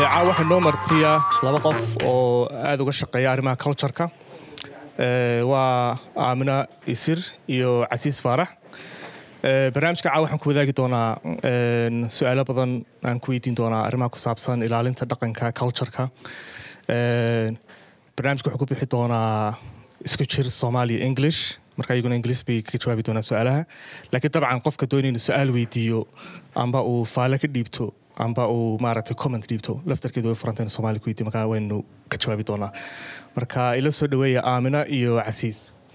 waxaan noo martiya laba qof oo aad uga shaqeeya arrimaha culture-ka waa Aamina Isir iyo Casiis Faarax barnaamijka waxaan ku wadaagi doonaa su'aalo badan aan ku weydiin doonaa arrimaha ku saabsan ilaalinta dhaqanka culture-ka barnaamijku wuxuu ku bixi doonaa isku jir Soomaali English marka ayaguna English bay ka jawaabi doonaa su'aalaha laakiin dabcan qofka doonaya inuu su'aal weydiiyo amba uu faale ka dhiibto amba uu maaragtay comment dhiibto laftarkeedu way furanteen Soomaali ku weydiin marka waynu ka jawaabi doonaa marka ila soo dhaweeya Aamina iyo Casiis.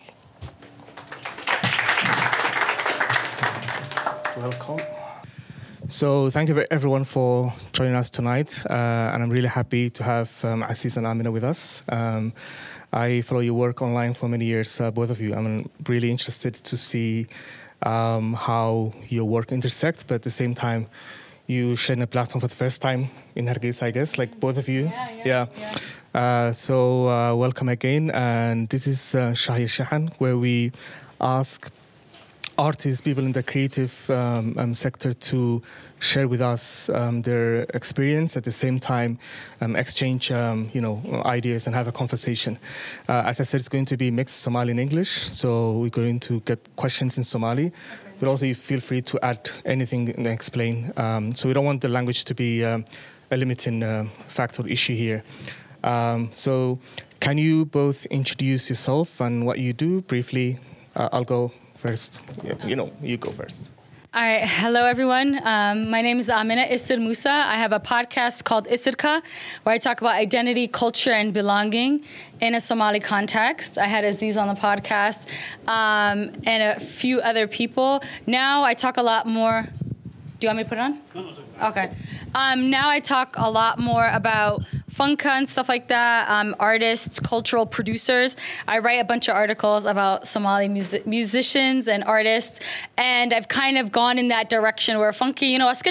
Welcome. So thank you everyone for joining us tonight and I'm really happy to have Casiis and Aamina with us. I follow your work online for many years, both of you. I'm really interested to see how your work intersects, but at the same time, you share a platform for the first time in Hargeisa, I guess, like both of you. Yeah. So welcome again. And this is Shahir Shahan, where we ask artists, people in the creative sector to share with us their experience, at the same time exchange ideas and have a conversation. As I said, it's going to be mixed Somali and English, so we're going to get questions in Somali, but also you feel free to add anything and explain. So we don't want the language to be a limiting factor issue here. So can you both introduce yourself and what you do briefly? I'll go first. You go first. All right. Hello, everyone. My name is Aamina Isir Musa. I have a podcast called Isirka, where I talk about identity, culture, and belonging in a Somali context. I had Aziz on the podcast and a few other people. Now I talk a lot more. Do you want me to put it on? No. Okay. Now I talk a lot more about funka and stuff like that, artists, cultural producers. I write a bunch of articles about Somali musicians and artists, and I've kind of gone in that direction where funky,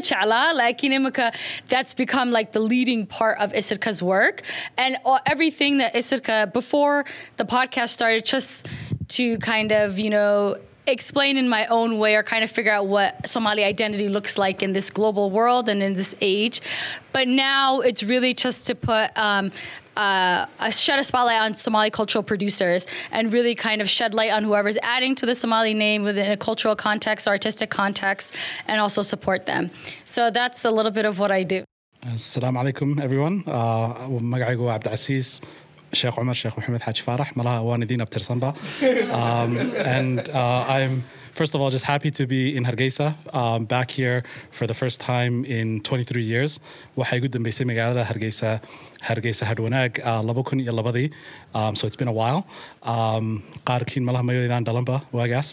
that's become like the leading part of Isirka's work. And everything that Isirka, before the podcast started, just to kind of, explain in my own way or kind of figure out what Somali identity looks like in this global world and in this age. But now it's really just to put shed a spotlight on Somali cultural producers and really kind of shed light on whoever's adding to the Somali name within a cultural context, artistic context, and also support them. So that's a little bit of what I do. Assalamu alaikum, everyone. Magacaygu waa Abdicasiis Sheikh Umar Sheikh Mohammed Haji Farah malaha waanidin abtirsanba and I'm first of all just happy to be in Hargeisa back here for the first time in 23 years waxay ugu dambeysay magaalada Hargeisa Hadwanaag 2002 so it's been a while qaarkiin malaha maydaan dhalanba waagaas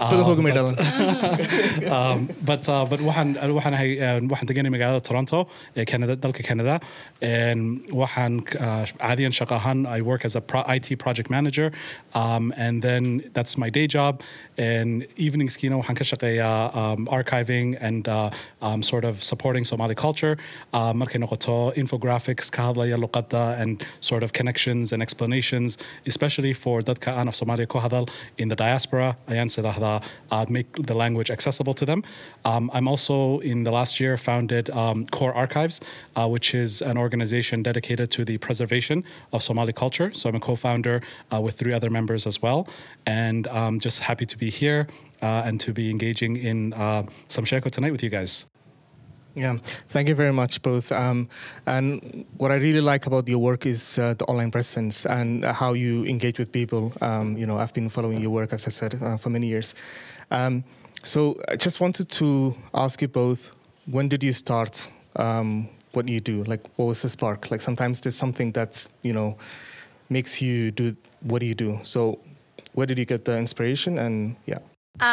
but waxaan deganay magaalada Toronto ee Canada dalka Canada and waxaan caadiyan shaqo ahaan I work as a IT project manager and then that's my day job and evenings waxaan ka shaqeeyaa archiving and sort of supporting Somali culture markay noqoto infographics ka hadlaya luqadda and sort of connections and explanations especially for dadka aan af Soomaali ku hadal in the diaspora ayaan sidahdaa make the language accessible to them. I'm also in the last year founded Core Archives which is an organization dedicated to the preservation of Somali culture. So I'm a co-founder with 3 other members as well and just happy to be here and to be engaging in some sheko tonight with you guys. Yeah, thank you very much, both. And what I really like about your work is the online presence and how you engage with people. I've been following your work, as I said, for many years. So I just wanted to ask you both, when did you start what you do? Like, what was the spark? Like, sometimes there's something that, makes you do what do you do? So where did you get the inspiration? And yeah.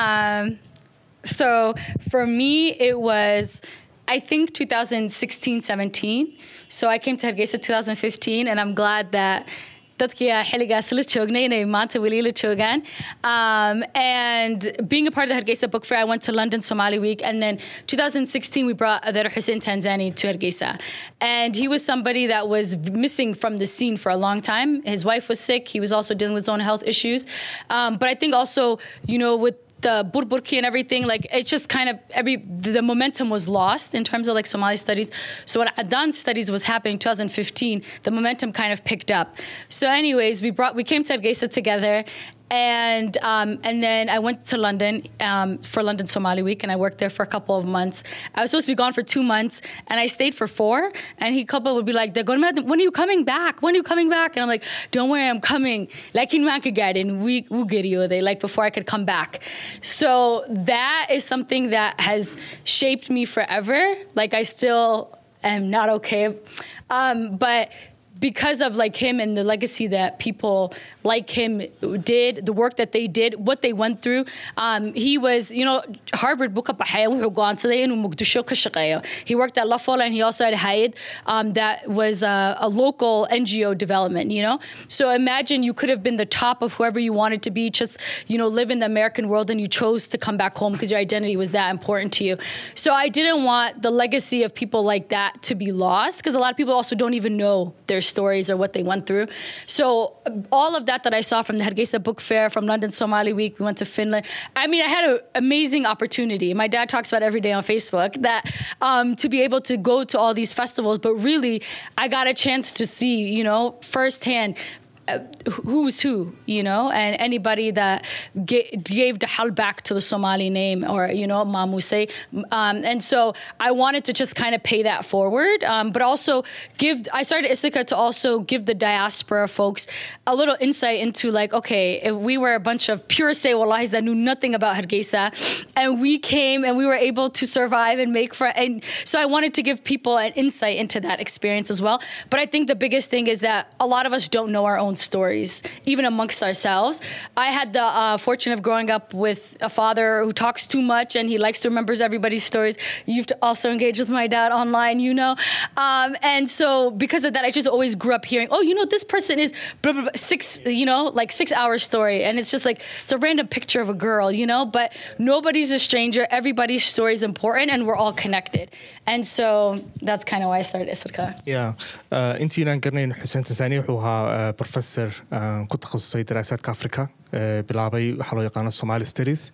So for me, it was, I think 2016-17. So I came to Hargeisa 2015 and I'm glad that dadkii xiligaas la joognay inay maanta wali la joogaan and being a part of the Hargeisa Book Fair I went to London Somali Week and then 2016 we brought Adeer Hussein Tanzani to Hargeisa and he was somebody that was missing from the scene for a long time. His wife was sick, he was also dealing with his own health issues but I think also with the Burburki and everything, like it's just kind of the momentum was lost in terms of like Somali studies. So when Adan studies was happening in 2015, the momentum kind of picked up. So anyways, we came to Hargeisa together. And then I went to London for London Somali Week, and I worked there for a couple of months. I was supposed to be gone for 2 months, and I stayed for 4. And couple would be like, "When are you coming back? When are you coming back?" And I'm like, "Don't worry, I'm coming. Like in Wankagad, we'll get you there. Like before I could come back." So that is something that has shaped me forever. Like I still am not okay, but because of like him and the legacy that people like him did, the work that they did, what they went through. He was, Harvard book up He worked at La Fola, and he also had Hayed that was a local NGO development, So imagine you could have been the top of whoever you wanted to be, just, live in the American world, and you chose to come back home because your identity was that important to you. So I didn't want the legacy of people like that to be lost, because a lot of people also don't even know their stories or what they went through. So all of that I saw from the Hargeisa Book Fair, from London Somali Week, we went to Finland. I mean, I had an amazing opportunity. My dad talks about it every day on Facebook, that to be able to go to all these festivals, but really I got a chance to see, firsthand who's who, and anybody that gave the hal back to the Somali name, or, Mamuse. And so I wanted to just kind of pay that forward, but also I started Ithaca to also give the diaspora folks a little insight into like, okay, if we were a bunch of pure say wallahis that knew nothing about Hargeisa, and we came and we were able to survive and make friends. And so I wanted to give people an insight into that experience as well. But I think the biggest thing is that a lot of us don't know our own stories, even amongst ourselves. I had the fortune of growing up with a father who talks too much, and he likes to remember everybody's stories. You've also engaged with my dad online, and so because of that, I just always grew up hearing, this person is blah, blah, blah, 6 hour story, and it's just like, it's a random picture of a girl, but nobody's a stranger. Everybody's story is important, and we're all connected. And so that's kind of why I started Ithaca. Yeah. انتي قرنين حسين تساني وحوها بروفيسور كنت تخصصي دراسات كافريكا بلعبي حلو يقان الصومالي ستيريز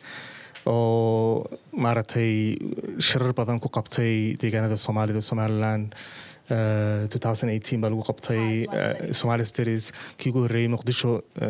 oo maaragtay shirar badan ku qabtay deegaanada Soomaalida Somaliland 2018 baa lagu qabtay Somali Studies kii ugu horeeyay Muqdisho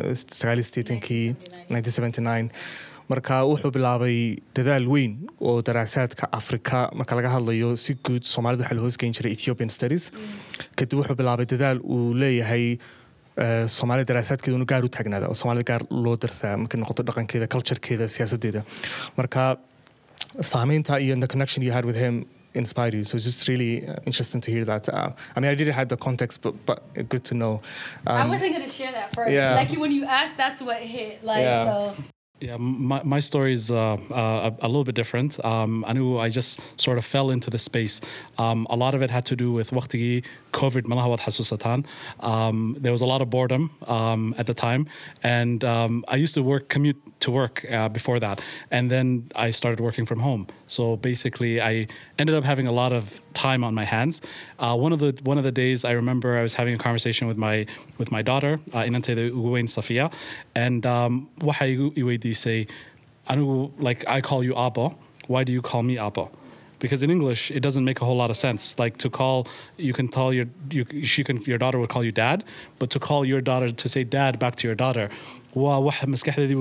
1979 marka wuxuu bilaabay dadaal weyn oo daraasaadka Afrika marka laga hadlayo si guud Soomaalida waxa la hoos geyn jiray Ethiopian Studies kadib wuxuu bilaabay dadaal uu leeyahay Somali daraasaadkeedu inuu gaar u taagnaada oo Soomaalida gaar loo darsaa marka noqoto dhaqankeeda culturekeeda siyaasadeeda marka saamaynta iyo the connection you had with him inspired you, so it's just really interesting to hear that. I mean, I didn't have the context, but good to know. I wasn't going to share that first. Yeah. Like when you asked, that's what hit. Like yeah. so. Yeah, my story is a little bit different. I knew I just sort of fell into the space. A lot of it had to do with waqtigi COVID malahawat hasusatan. There was a lot of boredom at the time, and I used to commute to work before that, and then I started working from home. So basically, I ended up having a lot of time on my hands. One of the days I remember I was having a conversation with my daughter, Inante the Uguwain Safia, and wahay say, like I call you Abba. Why do you call me Abba? Because in English it doesn't make a whole lot of sense. Like to call, your daughter would call you dad, but to call your daughter to say dad back to your daughter. واحد مسكحة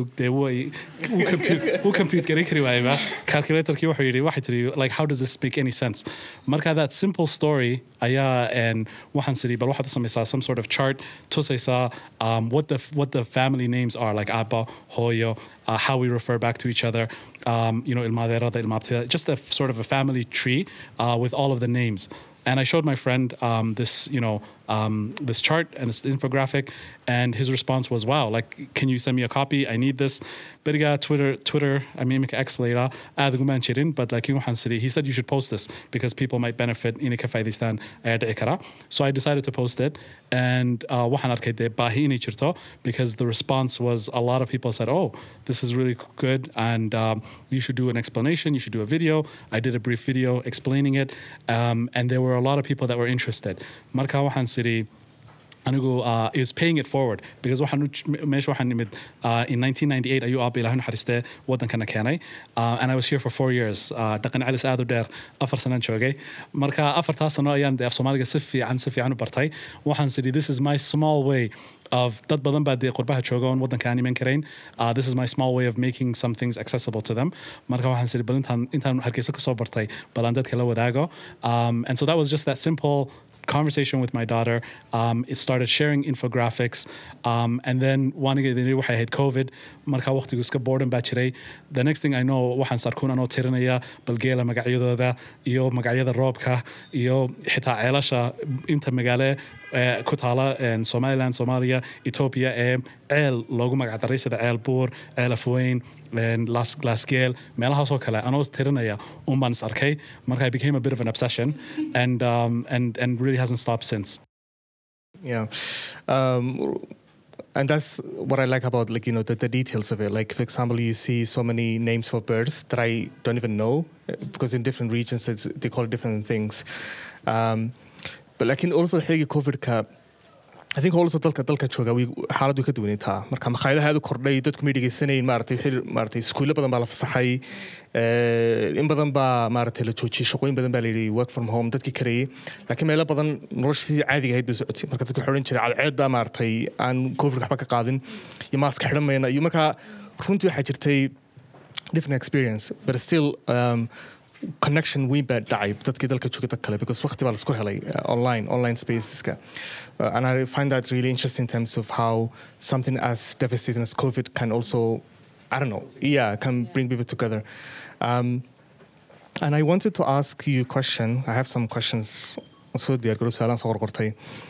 compute calculator كي واحد يري like how does this speak any sense marka that simple story and واحد سري بل واحد saw some sort of chart saw what the family names are like Abba, Hoyo, how we refer back to each other, just a sort of a family tree with all of the names. And I showed my friend this chart and this infographic, and his response was, "Wow! Like, can you send me a copy? I need this." Beriga Twitter. I mean, X later. But like he said, you should post this because people might benefit in Kafaidistan. So I decided to post it, and because the response was a lot of people said, "Oh, this is really good, and you should do an explanation. You should do a video." I did a brief video explaining it, and there were a lot of people that were interested. Marka Wahan City. anigu is paying it forward because meesha waxaan nimid in 1998 ayuu aabba ilaahay naxariistee waddankana keenay and I was here for 4 years dhaqan celis aad u dheer 4 sanaan joogay marka 4 sano ayaan af Soomaaliga si fiican u bartay waxaan sidii this is my small way of dad badan baa dee qurbaha jooga oon waddanka aan iman karayn this is my small way of making some things accessible to them marka waxaan sidii bal intaan hargeysa kasoo bartay bal aan dadka la wadaago and so that was just that simple conversation with my daughter. It started sharing infographics. And then waxay ahayd COVID. Marka waqtigu iska boredom baa jiray. The next thing I know, waxaan sarkuun anoo tirinaya balgeela magacyadooda iyo magacyada roobka iyo xitaa ceelasha inta magaale ku taala Somaliland, Somalia, Ethiopia ceel loogu magac daray sida ceel buur, ceel afweyn, Glasgeel, meelahaasoo kale anoo tirinaya baan is arkay. Marka I became a bit of an obsession and really hasn't stopped since. Yeah. And that's what I like about, like, you know, the details of it. Like, for example, you see so many names for birds that I don't even know because in different regions they call it different things. But like in also xilligii COVID-ka I think also dalka jooga xaaladdu ka duwanaytaa marka makhaayadaha aad u kordhay dadku ma dhegeysanayeen maartay iskuulo badan baa la fasaxay in badan baa maartay la joojiyay shaqooyin badan baa la yidhi work from home dadkii kareeyay laakiin meelo badan noloshii caadiga ahayd bay socotay marka dadku xidhan jiray cadceedda maartay aan COVID waxba ka qaadin iyo maaska xidhan mayna iyo marka runtii waxaa jirtay different experience but still connection weyn baa dhacay dadkii dalka jooga dad kale because waqti baa la isku helay online spaceska and I find that really interesting in terms of how something as devastating as COVID can also can bring people together and I wanted to ask you a question. I have some questions soo diyaargaro su'aalaan soo qorqortay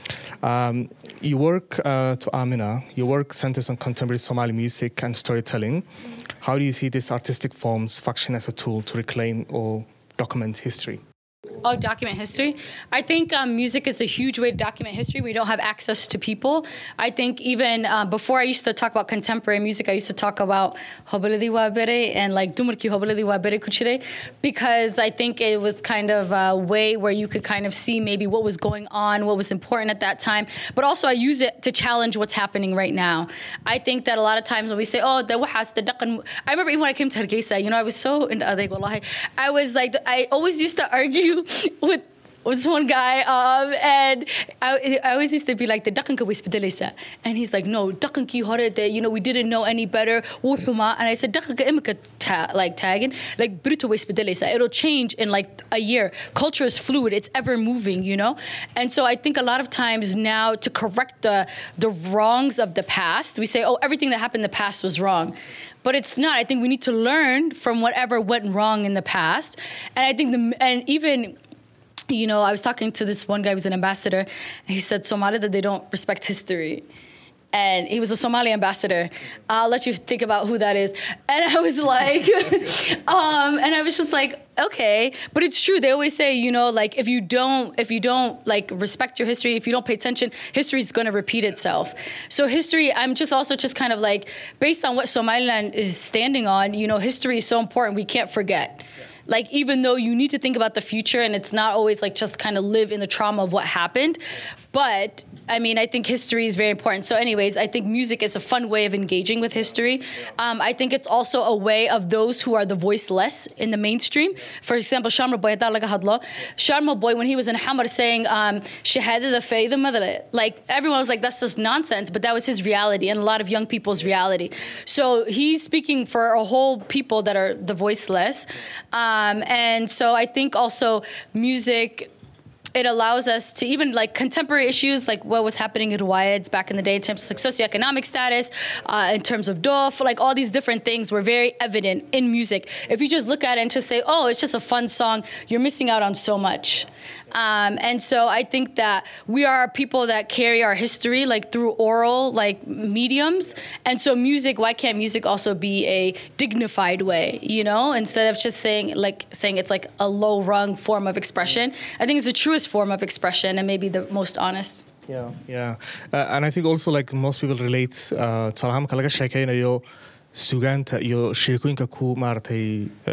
you work to Amina your work centers on contemporary Somali music and storytelling. How do you see these artistic forms function as a tool to reclaim or document history? Oh, document history. I think music is a huge way to document history. We don't have access to people. I think even before I used to talk about contemporary music, I used to talk about Hobalidi Wabere and like Dumarki Hobalidi Wabere Kuchire because I think it was kind of a way where you could kind of see maybe what was going on, what was important at that time. But also I use it to challenge what's happening right now. I think that a lot of times when we say, oh, the wahas, the daqan. I remember even when I came to Hargeisa, you know, I was so into Adeg Wallahi. I was like, I always used to argue with this one guy and I always used to be like the daqanka way isbedelaysa and he's like no daqankii hore that you know we didn't know any better wuxuma and I said daqanka imika tagging like brito way isbedelaysa it'll change in like a year. Culture is fluid, it's ever moving, you know, and so I think a lot of times now to correct the wrongs of the past we say oh everything that happened in the past was wrong. But it's not. I think we need to learn from whatever went wrong in the past. And I think even, you know, I was talking to this one guy who's an ambassador, and he said Somali that they don't respect history. And he was a Somali ambassador. I'll let you think about who that is. And I was like, and I was just like, okay, but it's true. They always say, you know, like if you don't like respect your history, if you don't pay attention, history is going to repeat itself. So history, I'm just also just kind of like, based on what Somaliland is standing on, you know, history is so important. We can't forget. Like, even though you need to think about the future and it's not always like just kind of live in the trauma of what happened. But I mean, I think history is very important. So anyways, I think music is a fun way of engaging with history. I think it's also a way of those who are the voiceless in the mainstream. For example, Sharma Boy, when he was in Hamar saying, Shahada the Faith, like everyone was like, that's just nonsense. But that was his reality and a lot of young people's reality. So he's speaking for a whole people that are the voiceless. And so I think also music, it allows us to even like contemporary issues like what was happening in Ruwaids back in the day in terms of like socioeconomic status, in terms of dof, like all these different things were very evident in music. If you just look at it and just say, oh, it's just a fun song, you're missing out on so much. And so I think that we are people that carry our history like through oral like mediums. And so music, why can't music also be a dignified way, you know, instead of just saying it's like a low rung form of expression. I think it's the truest form of expression and maybe the most honest. Yeah. And I think also like most people relate Salaam kalaga sheekaynayo sugaanta iyo sheekooyinka ku maaragtay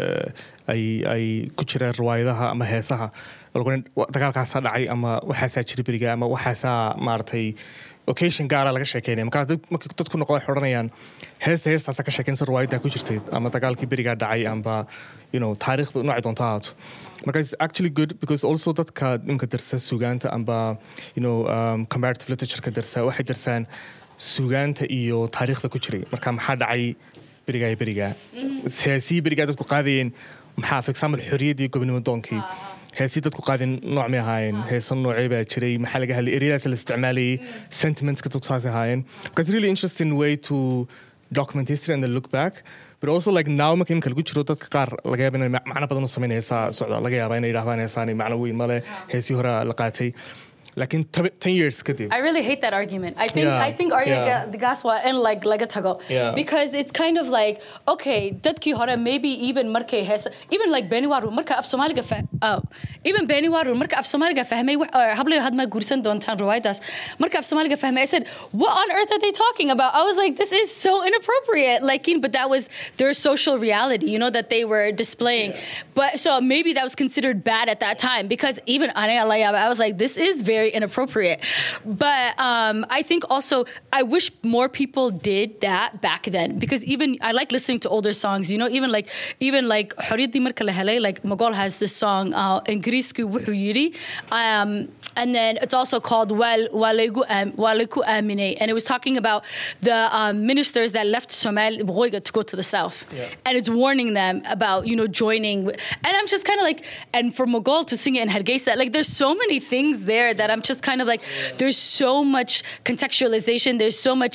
ay ku jiraan riwaayadaha ama heesaha dagaalkaasaa dhacay ama waxaasaa jira beriga ama waxaasaa maaragtay occasion gaara laga sheekeynaya markii dadku noqon xodhanayaan heestaasa ka sheekeynsa riwaayaddaa ku jirtay ama dagaalkii berigaa dhacay amba taariikhda noocay doonta ahaato marka it's actually good because also dadka imka darsa sugaanta amba comparative literatureka darsa waxay darsaan sugaanta iyo taariikhda ku jiray marka maxaa dhacay berigaa iyo berigaa siyaasiyii berigaa dadku qaadayeen maxaa for example xorriyaddii gobonimo doonkii heesii dadku qaadin nooc may ahaayeen heesan noocee baa jiray maxaa laga hadlay eryadaas la isticmaalayay sentimentska dadku saas ahaayeen because it's really interesting way to document history and then look back but also like now marka imika lagu jiro dadka qaar laga yaaba inay macno badan u samayn heesaa socda laga yaaba inay yidhahdaan heesaani macno weyn male heesii hore la qaatay like in 10 years kadib. I really hate that argument. I think argument gaswa and like tago because it's kind of like okay dadki hore maybe even markay heesa even like Beniwaru marka af Soomaaliga even Beniwaru marka af Soomaaliga fahmay hablo hadma guursan doontaan riwaayadas marka af Soomaaliga fahmay I said what on earth are they talking about? I was like this is so inappropriate like but that was their social reality that they were displaying but so maybe that was considered bad at that time because even I was like this is very inappropriate but I think also I wish more people did that back then because even I like listening to older songs even like Xorriyadii marka la helay like Mogol has this song Ingiriisku wuxuu yiri and then it's also called Waliku Amine and it was talking about the ministers that left Somalia to go to the south and it's warning them about joining and I'm just kind of like and for Mogol to sing it in Hargeisa like there's so many things there that I'm just kind of like there's so much contextualization there's so much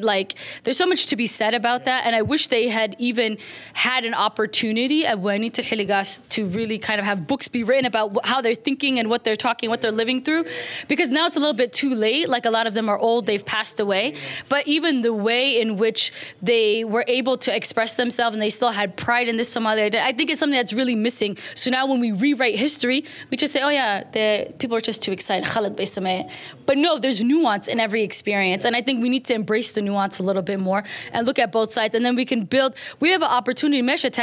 to be said about that and I wish they had even had an opportunity at Wanita Hiligas to really kind of have books be written about how they're thinking and what they're talking what they're living through because now it's a little bit too late like a lot of them are old they've passed away but even the way in which they were able to express themselves and they still had pride in this Somali identity I think it's something that's really missing so now when we rewrite history we just say oh yeah the people are just too excited but no there's nuance in every experience and I think we need to embrace the nuance a little bit more and look at both sides and then we can build we have an opportunity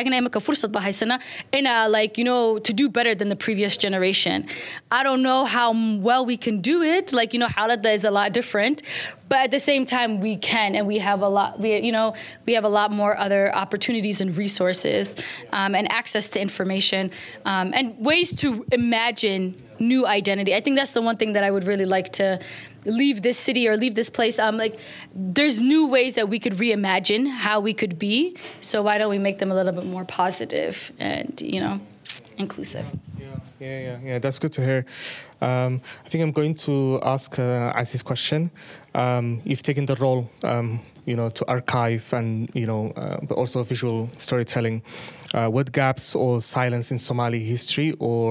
to do better than the previous generation I don't know how well we can do it like Halada is a lot different but at the same time we can and we have a lot more other opportunities and resources and access to information and ways to imagine new identity. I think that's the one thing that I would really like to leave this city or leave this place. Like there's new ways that we could reimagine how we could be. So why don't we make them a little bit more positive and, inclusive? Yeah, that's good to hear. I think I'm going to ask Azi's question. You've taken the role, to archive and, but also visual storytelling. What gaps or silence in Somali history or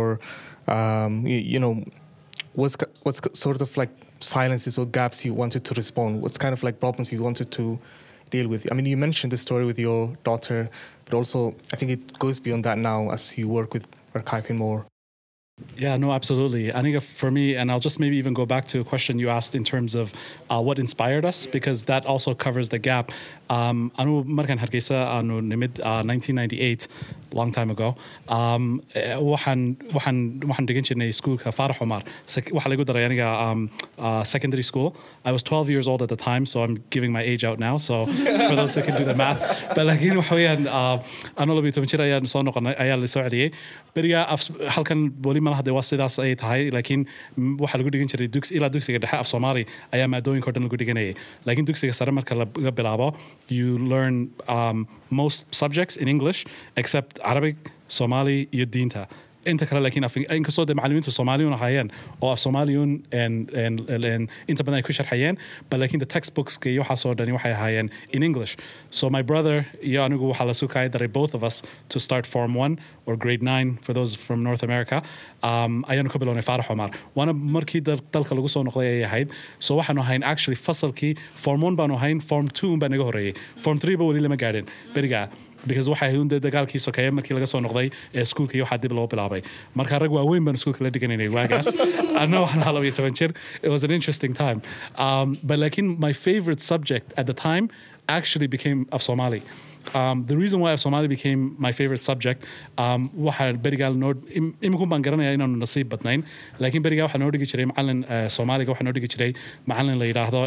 what's sort of like silences or gaps you wanted to respond? What's kind of like problems you wanted to deal with? I mean, you mentioned the story with your daughter, but also I think it goes beyond that now as you work with archiving more. Yeah, no, absolutely. I think for me, and I'll just maybe even go back to a question you asked in terms of what inspired us, because that also covers the gap. Anu markan Hargeisa anu nimid 1998, long time ago. Waxaan dhigan jirnay schoolka Farah Omar. Waxa lagu daray aniga secondary school. I was 12 years old at the time, so I'm giving my age out now. So for those who can do the math, but laakiin waxa weeyaan anu 12 jir ayaan soo noqonay ayaa la soo celiyay. Beriga halkan wali ma lahaday waa sidaas ay tahay, laakiin waxa lagu dhigan jiray ilaa dugsiga dhexe af Soomaali ayaa maadooyinka dhan lagu dhiganayay. Laakiin dugsiga sare marka laga bilaabo, you learn most subjects in English except Arabic, Somali, iyo diinta. inta kale laakiin inkastoo macallimiintu Soomaaliyuun ahaayeen oo af Soomaaliyuun inta badan ay ku sharxayeen, but laakiin the textbooks iyo waxaas oo dhani waxay ahaayeen in English. So my brother iyo anigu waxaa la sukay daray both of us to start Form 1 or Grade 9 for those from North America. Ayaanu ka bilownay Farah Omar. Waana markii dalka lagu soo noqday ay ahayd. So waxaanu ahayn actually fasalkii Form 1 baanu ahayn, Form 2 baa naga horeeyay. Form 3 ba wali lama gaadhin beriga. Because waxay hunday dagaalkii sokeeyay markii laga soo noqday schoolka iyo waxa dib loo bilaabay marka rag waaweyn baan schoolka la dhiganay waagaas anoo waxaan halay 10 jir. It was an interesting time, but like in my favorite subject at the time actually became of Somali. the reason why Somali became my favorite subject waxaa berigaa imikun baan garanayaa inaanu nasiib badnayn laakiin berigaa waxaa noo dhigi jiray macalin Soomaaliga waxaa noo dhigi jiray macalin la yiraahdo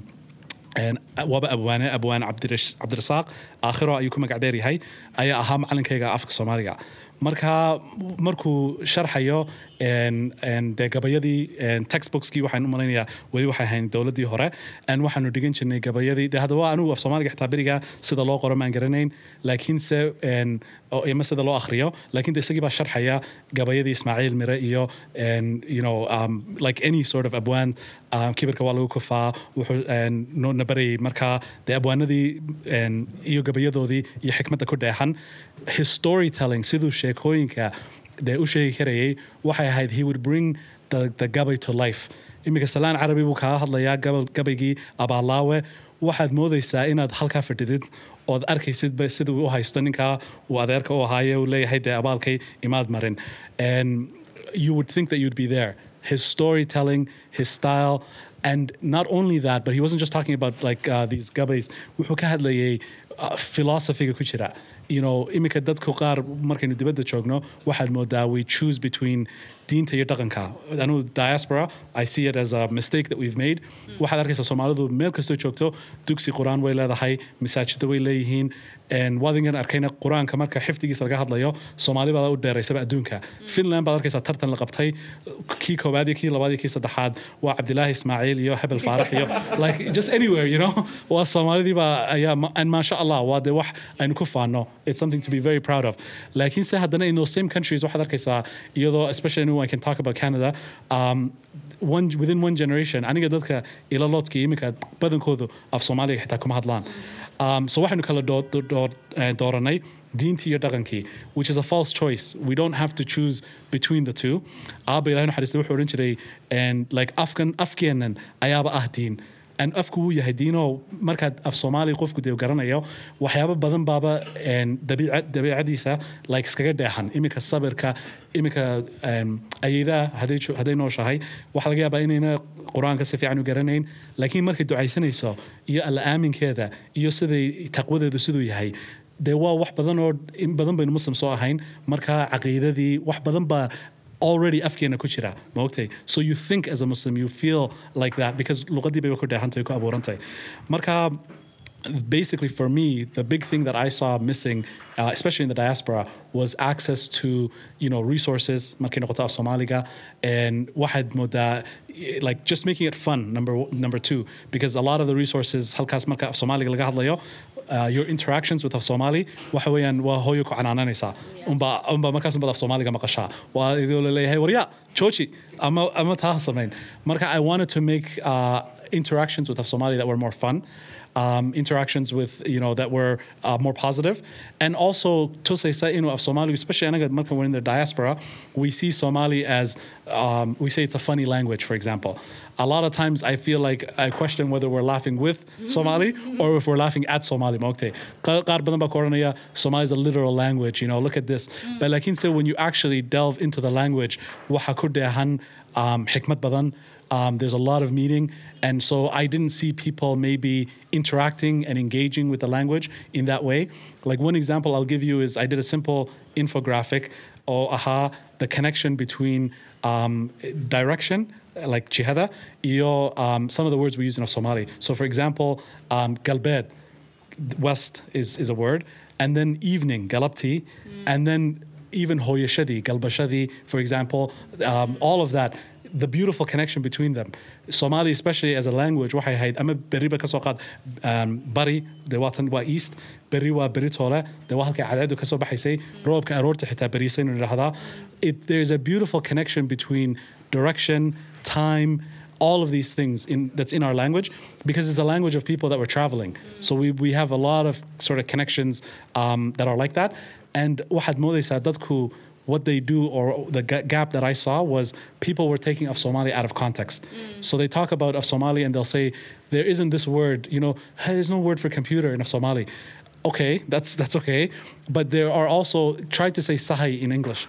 waba abwaan Cabdirasaaq aakhiro ayuu ku magac dheer yahay ayaa ahaa macalinkayga afka Soomaaliga markuu sharxayo de gabayadii textbookskii waxaan u malaynayaa weli waxay ahayn dowladii hore waxaanu dhigan jirnay gabayadii de hadaba anigu af Soomaaliga xitaa beriga sida loo qoro maan garanayn laakiinse ama sida loo akhriyo laakiin de isagii baa sharxaya gabayadii Ismaaciil Mire iyo like any sort of abwaan kibirka waa lagu kufaa wuxuu nabarayay markaa de abwaanadii iyo gabayadoodii iyo xikmadda ku dheexan his storytelling siduu sheekooyinka dee u sheegi karayay waxay ahayd he would bring the gabay to life imika salaan carabi buu kaa hadlayaa gabaygii abaalaawe waxaad moodaysaa inaad halkaa fadhidid ood arkaysid sida uu u haysto ninkaa uu adeerka u ahaaye uu leeyahay dee abaalkay imaad marin and you would think that you'd be there his storytelling his style and not only that but he wasn't just talking about like these gabays wuxuu ka hadlayay philosophy-ga ku jira imika dadku qaar markaynu dibadda joogno waxaad moodaa we choose between diinta iyo dhaqanka anu diaspora I see it as a mistake that we've made waxaad arkaysaa Soomaalidu meel kastoo joogto dugsi quraan way leedahay masaajida way leeyihiin waadingan arkayna quraanka marka xifdigiisa laga hadlayo Soomaali baa u dheeraysaba adduunka Finland baad arkaysaa tartan la qabtay kii koowaad iyo kii labaad iyo kii saddexaad waa Cabdilaahi Ismaaciil iyo Hebel Faarax iyo like just anywhere waa Soomaalidii baa ayaa and masha Allah waa de wax aynu ku faano it's something to be very proud of laakiin se haddana in those same countries waxaad arkaysaa iyadoo especially I can talk about Canada within one generation aniga dadka ila loodkii imika badankoodu af Soomaaliga xitaa kuma hadlaan so waxaynu kala dooranay diintii iyo dhaqankii which is a false choice we don't have to choose between the two aaba ilaahay naxariista wuxuu odhan jiray like afkeenan ayaaba ah diin and afku wuu yahay diino markaad af Soomaali qofku dee garanayo waxyaabo badan baaba dabiicadiisa like iskaga dheexan imika sabirka imika ayida haday nooshahay waxa laga yaabaa inayna quraanka si fiican u garanayn laakiin markay ducaysanayso iyo alla aaminkeeda iyo siday taqwadeedu siduu yahay dee waa wax badan oo in badan baynu muslim soo ahayn marka caqiidadii wax badan baa already afkeena ku jira ma ogtay so you think as a Muslim you feel like that because luqadii bay ku dheexantay ku abuurantay marka basically for me the big thing that I saw missing especially in the diaspora was access to resources markay noqoto af Soomaaliga and waxaad moodaa like just making it fun number two because a lot of the resources halkaas marka af Soomaaliga laga hadlayo your interactions with Somali waxa weeyaan waa hooyo ku canaananaysa umba markaas umba af Soomaaliga maqashaa waa idoo leeyahay warya jooji ama taa sameyn marka I wanted to make interactions with Somali that were more fun interactions with that were more positive and also to say of Somali especially when we're in the diaspora we see Somali as we say it's a funny language for example a lot of times I feel like I question whether we're laughing with Somali or if we're laughing at Somali Somali is a literal language look at this but like so when you actually delve into the language waxa ku dheehan xikmad badan there's a lot of meaning and so I didn't see people maybe interacting and engaging with the language in that way like one example I'll give you is I did a simple infographic or the connection between direction like jihada iyo some of the words we use in Somali so for example galbed west is a word and then evening galabti and then even hoyashadi galbashadi for example all of that the beautiful connection between them Somali especially as a language waxay ahayd ama beriba ka soo qaad bari de watan waa east beri waa beritole de waa halka cadceedu ka soo baxaysay roobka aroorta xitaa beriisay inuu yiraahdaa there's a beautiful connection between direction time all of these things that's in our language because it's a language of people that were traveling so we have a lot of sort of connections that are like that and waxaad moodaysaa dadku what they do or the gap that I saw was people were taking of Somali out of context. So they talk about of Somali and they'll say, there isn't this word, hey, there's no word for computer in of Somali. Okay, that's okay. But there are also, try to say sahi in English.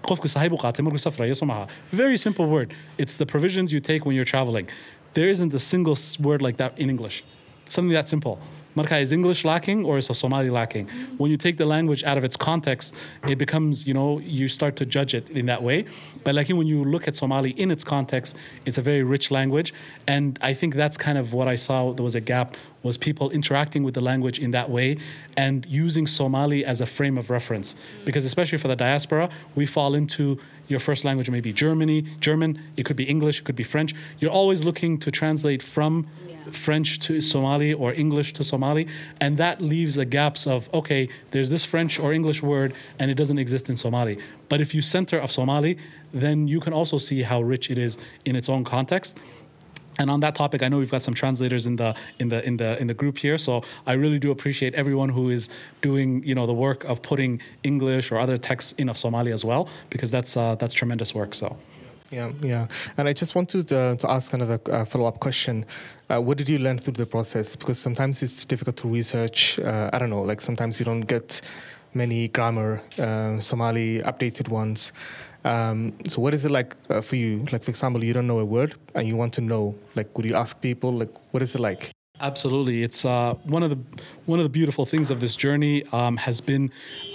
Very simple word. It's the provisions you take when you're traveling. There isn't a single word like that in English. Something that simple. Marka, is English lacking or is Somali lacking? When you take the language out of its context, it becomes, you start to judge it in that way. But like when you look at Somali in its context, it's a very rich language. And I think that's kind of what I saw there was a gap, was people interacting with the language in that way and using Somali as a frame of reference. Because especially for the diaspora, we fall into your first language may be German, it could be English, it could be French. You're always looking to translate from French to Somali or English to Somali, and that leaves the gaps of, okay, there's this French or English word and it doesn't exist in Somali. But if you center of Somali, then you can also see how rich it is in its own context. And on that topic, I know we've got some translators in the group here, so I really do appreciate everyone who is doing the work of putting English or other texts in of Somali as well, because that's tremendous work. So. Yeah. And I just wanted to ask another follow-up question. What did you learn through the process? Because sometimes it's difficult to research. I don't know, like sometimes you don't get many grammar, Somali updated ones. So what is it like for you? Like, for example, you don't know a word and you want to know, like, would you ask people, like, what is it like? Absolutely. It's one of the beautiful things of this journey has been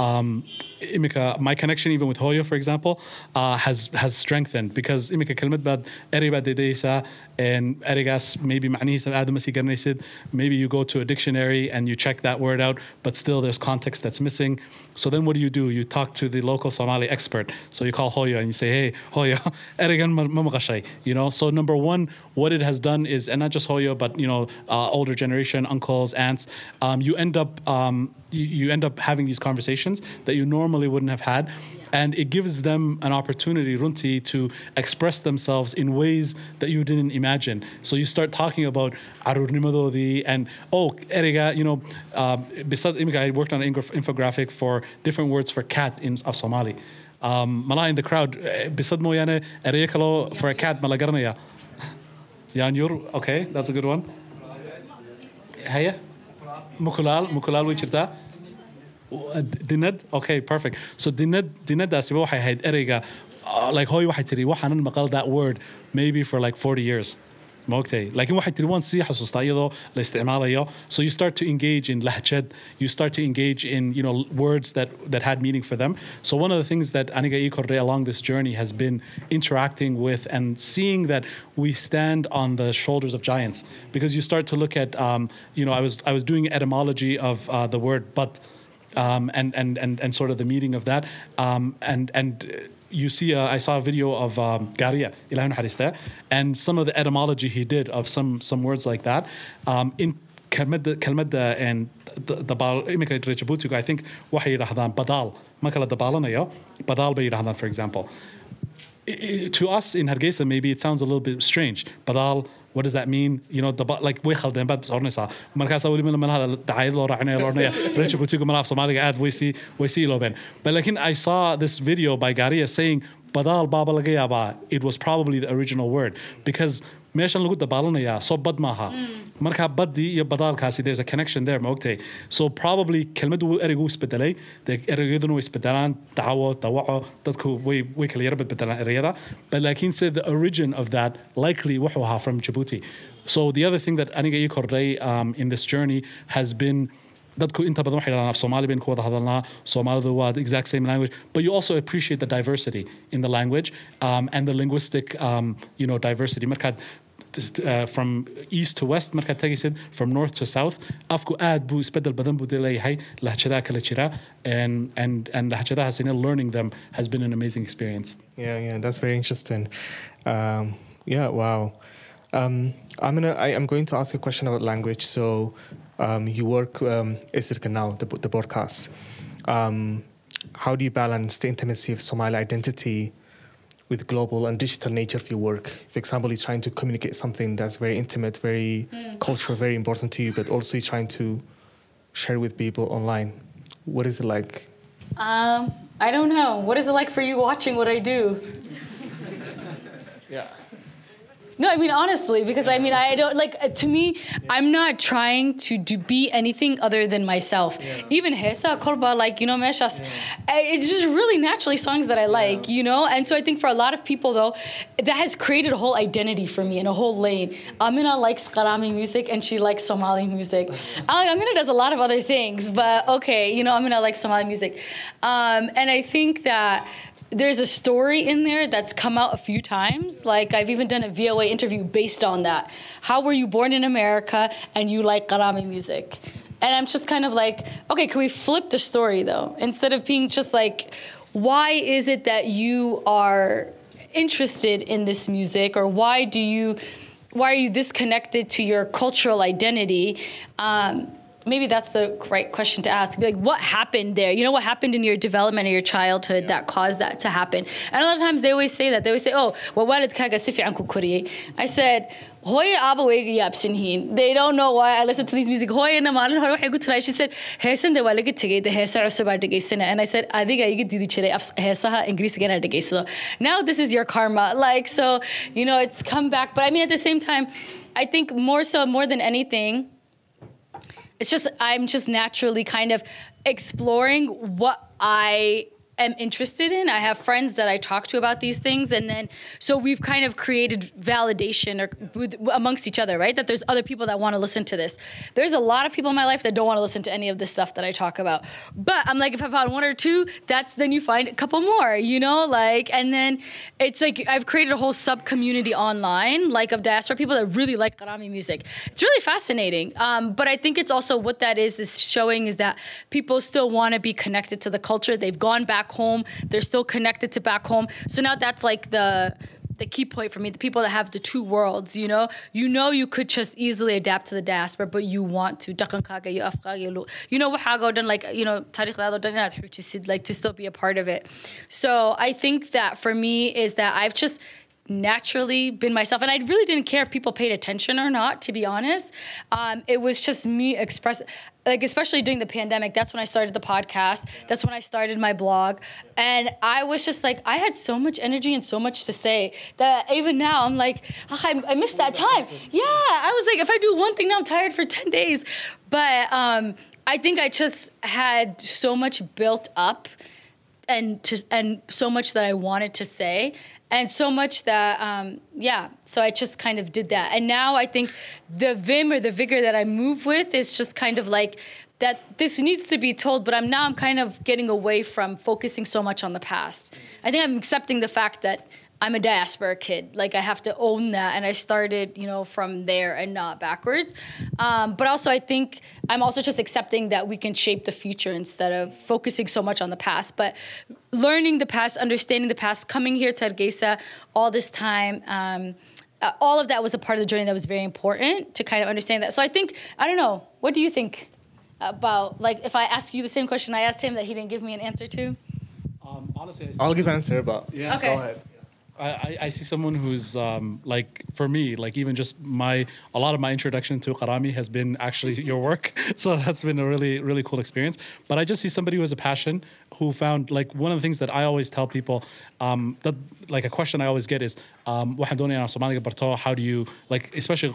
imika, my connection even with Hoyo, for example, has strengthened, because imika كلمة بعد أريبا ديديسا and أريغاس maybe معنيسا آدم مسي قرنيسد, maybe you go to a dictionary and you check that word out, but still there's context that's missing. So then what do? You talk to the local Somali expert. So you call Hoyo and you say, hey, Hoyo, Erigan mamaqashay. So number one, what it has done is, and not just Hoyo, but older generation, uncles, aunts, you end up having these conversations that you normally wouldn't have had. And it gives them an opportunity, Runti, to express themselves in ways that you didn't imagine. So you start talking about Arur Nimadodi and, Eriga, I worked on an infographic for different words for cat of Somali. Mala in the crowd, Bisad Moyane, Erikalo for a cat, Malagarnaya. Yanyur, okay, that's a good one. Haya? Mukulal wichirta. Dinad, okay, perfect. So dinad daasiba waxay ahayd ereyga like hooy waxay tiri waxaanan maqal that word maybe for like 40 years. Moogtay. Laakiin waxay tiri waan sii xasuustaa iyadoo la isticmaalayo. So you start to engage in lahjad, you start to engage in words that had meaning for them. So one of the things that aniga ii kordhay along this journey has been interacting with and seeing that we stand on the shoulders of giants, because you start to look at I was doing etymology of the word but and sort of the meaning of that, and you see, I saw a video of Garia, Ilahi Harista, and some of the etymology he did of some words like that. In Kalmada and the Bal imika Djibuti, I think waxay yiraahdaan badal marka la dabaalanayo badal bay yiraahdaan, for example. To us in Hargeisa, maybe it sounds a little bit strange. Badal, what does that mean? Like way khaldan bad ornisa. Markaasa wali meel hada daayad loo raacinayo loo ornaya Djibuti malaaf Soomaaliga aad way si loo ben. But like I saw this video by Garia saying badal baba laga yaaba, it was probably the original word, because meeshan lagu dabaalanaya so bad maaha. Marka baddi iyo badalkaasi, there's a connection there, moogtay. So probably kelmadu ereygu isbedelay, ereyaduna way isbedelaan, dawaco dadku way kala yara bedbedelaan ereyada, but laakiin said the origin of that likely wuxuu ahaa from Djibouti. So the other thing that aniga ii kordhay in this journey has been dadku inta badan waxay yiraahdaan af Soomaali been ku wada hadalnaa, Soomaalidu waa the exact same language, but you also appreciate the diversity in the language and the linguistic diversity. Markaad from east to west, markaad tagaysid, from north to south, afku aad buu isbedel badan buu leeyahay, lahjadaha kala jira, and lahjadahaas learning them has been an amazing experience. Yeah, that's very interesting. Wow. I'm going to ask you a question about language. So you work Isirka now, the broadcast. How do you balance the intimacy of Somali identity with global and digital nature of your work? For example, you're trying to communicate something that's very intimate, very cultural, very important to you, but also you're trying to share with people online. What is it like? I don't know. What is it like for you watching what I do? Yeah. No, I mean, honestly, because I mean, I don't to me, I'm not trying to be anything other than myself. Yeah. Even Hesa, Korba, Meshas, it's just really naturally songs that I like, And so I think for a lot of people, though, that has created a whole identity for me in a whole lane. Amina likes Qarami music and she likes Somali music. Amina does a lot of other things, but okay, Amina likes Somali music. And I think that there's a story in there that's come out a few times. Like I've even done a VOA interview based on that. How were you born in America and you like Qarami music? And I'm just kind of like, okay, can we flip the story though? Instead of being just like, why is it that you are interested in this music, or why are you disconnected to your cultural identity? Maybe that's the right question to ask. Be like, what happened there? What happened in your development or your childhood that caused that to happen? And a lot of times they always say that. They always say, oh, walid kaga sifi anku kuriye. I said, hoy abawayga yabsinhin. They don't know why I listen to these music. Hoy na maalin hore waxay ku tiray. She said, heesan de waa laga tagay de heesa cusub aa dhageysana. And I said, adiga iga didi jiray heesaha Ingiriisiga inaa dhageysado. Now this is your karma. So, it's come back. But I mean, at the same time, I think more than anything, I'm just naturally kind of exploring what I am interested in. I have friends that I talk to about these things, and then so we've kind of created validation amongst each other, right? That there's other people that want to listen to this. There's a lot of people in my life that don't want to listen to any of this stuff that I talk about. But I'm like, if I found one or two, then you find a couple more, and then it's like I've created a whole sub-community online, of diaspora people that really like Qarami music. It's really fascinating. But I think it's also what that is showing is that people still want to be connected to the culture. They've gone back home. They're still connected to back home. So now that's like the key point for me, the people that have the two worlds, you could just easily adapt to the diaspora, but you want to, to still be a part of it. So I think that for me is that I've just naturally been myself, and I really didn't care if people paid attention or not, to be honest. It was just me especially during the pandemic, that's when I started the podcast. That's when I started my blog. And I was just like, I had so much energy and so much to say that even now I'm like, I missed that time. Yeah, I was like, if I do one thing now, I'm tired for 10 days. But I think I just had so much built up and so much that I wanted to say. And so much that, so I just kind of did that. And now I think the vim or the vigor that I move with is just kind of like that this needs to be told, but I'm kind of getting away from focusing so much on the past. I think I'm accepting the fact that I'm a diaspora kid. I have to own that. And I started, from there and not backwards. But also I think I'm also just accepting that we can shape the future instead of focusing so much on the past. But learning the past, understanding the past, coming here to Hargeisa all this time, all of that was a part of the journey that was very important to kind of understand that. So I think, I don't know, what do you think about, if I ask you the same question I asked him that he didn't give me an answer to? Honestly, I'll give an answer, but yeah. Okay. Go ahead. I see someone who's for me, even just a lot of my introduction to Qarami has been actually your work. So that's been a really, really cool experience. But I just see somebody who has a passion, who found one of the things that I always tell people, that a question I always get is, how do you, especially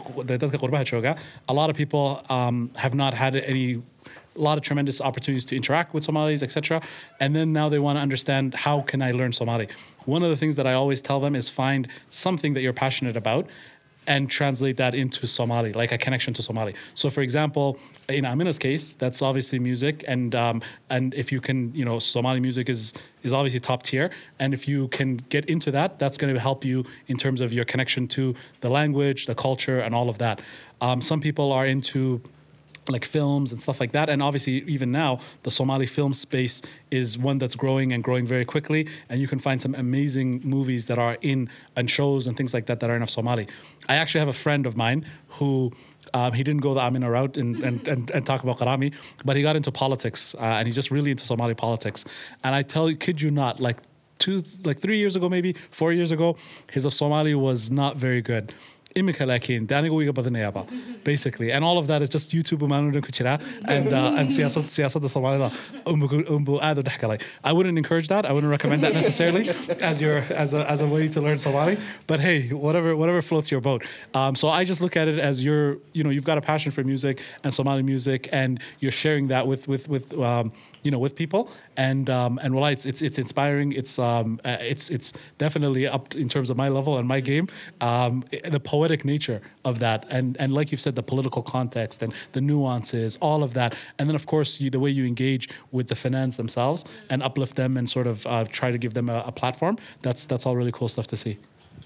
a lot of people have not had a lot of tremendous opportunities to interact with Somalis, etc. And then now they want to understand, how can I learn Somali? One of the things that I always tell them is find something that you're passionate about and translate that into Somali, like a connection to Somali. So for example, in Amina's case, that's obviously music. And if you can, Somali music is obviously top tier. And if you can get into that, that's going to help you in terms of your connection to the language, the culture, and all of that. Some people are into films and stuff like that. And obviously, even now, the Somali film space is one that's growing and growing very quickly. And you can find some amazing movies that are and shows and things like that are in Somali. I actually have a friend of mine who, he didn't go the Amina route and talk about Qarami, but he got into politics, and he's just really into Somali politics. And I kid you not, 3 years ago, maybe 4 years ago, his Somali was not very good. imika laakiin de aniga wiga badanayaaba basically, and all of that is just YouTube umaanu ku jira and siyaasadda Soomaalida umbu aad u dhexgalay. I wouldn't encourage that. I wouldn't recommend that necessarily as a way to learn Somali, but hey, whatever floats your boat. So I just look at it as you've got a passion for music and Somali music, and you're sharing that with with people, and well, it's inspiring. It's definitely up in terms of my level and my game. The poetic nature of that, and like you've said, the political context and the nuances, all of that, and then of course the way you engage with the finance themselves and uplift them and sort of try to give them a platform. That's all really cool stuff to see.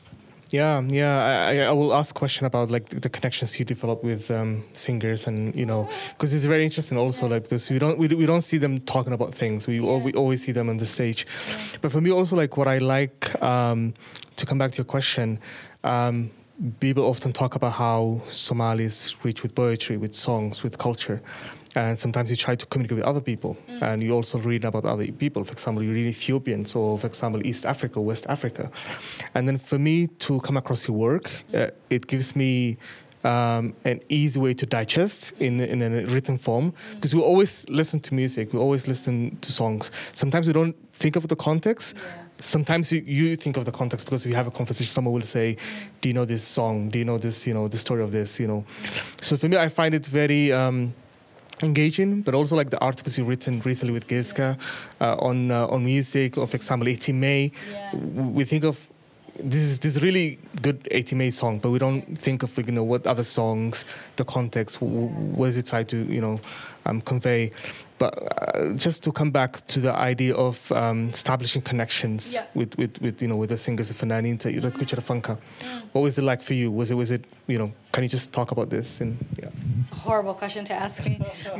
I will ask a question about like the connections you develop with singers, and because it's very interesting also, like because we don't see them talking about things. We always see them on the stage. But for me also, like what I like, to come back to your question, people often talk about how Somalis reach with poetry, with songs, with culture. And sometimes you try to communicate with other people, and you also read about other people. For example, you read Ethiopians, or for example, East Africa, West Africa. And then for me to come across your work, it gives me an easy way to digest in a written form, because we always listen to music, we always listen to songs. Sometimes we don't think of the context. Sometimes you think of the context because you have a conversation. Someone will say, "Do you know this song? Do you know this? The story of this." So for me, I find it very engaging, but also like the articles you've written recently with Geeska on music, or for example, ATMA. We think of this really good ATMA song, but we don't think of what other songs, the context, what does it try to convey. But just to come back to the idea of establishing connections with the singers of Fananin, what was it like for you? Was it can you just talk about this? It's a horrible question to ask me.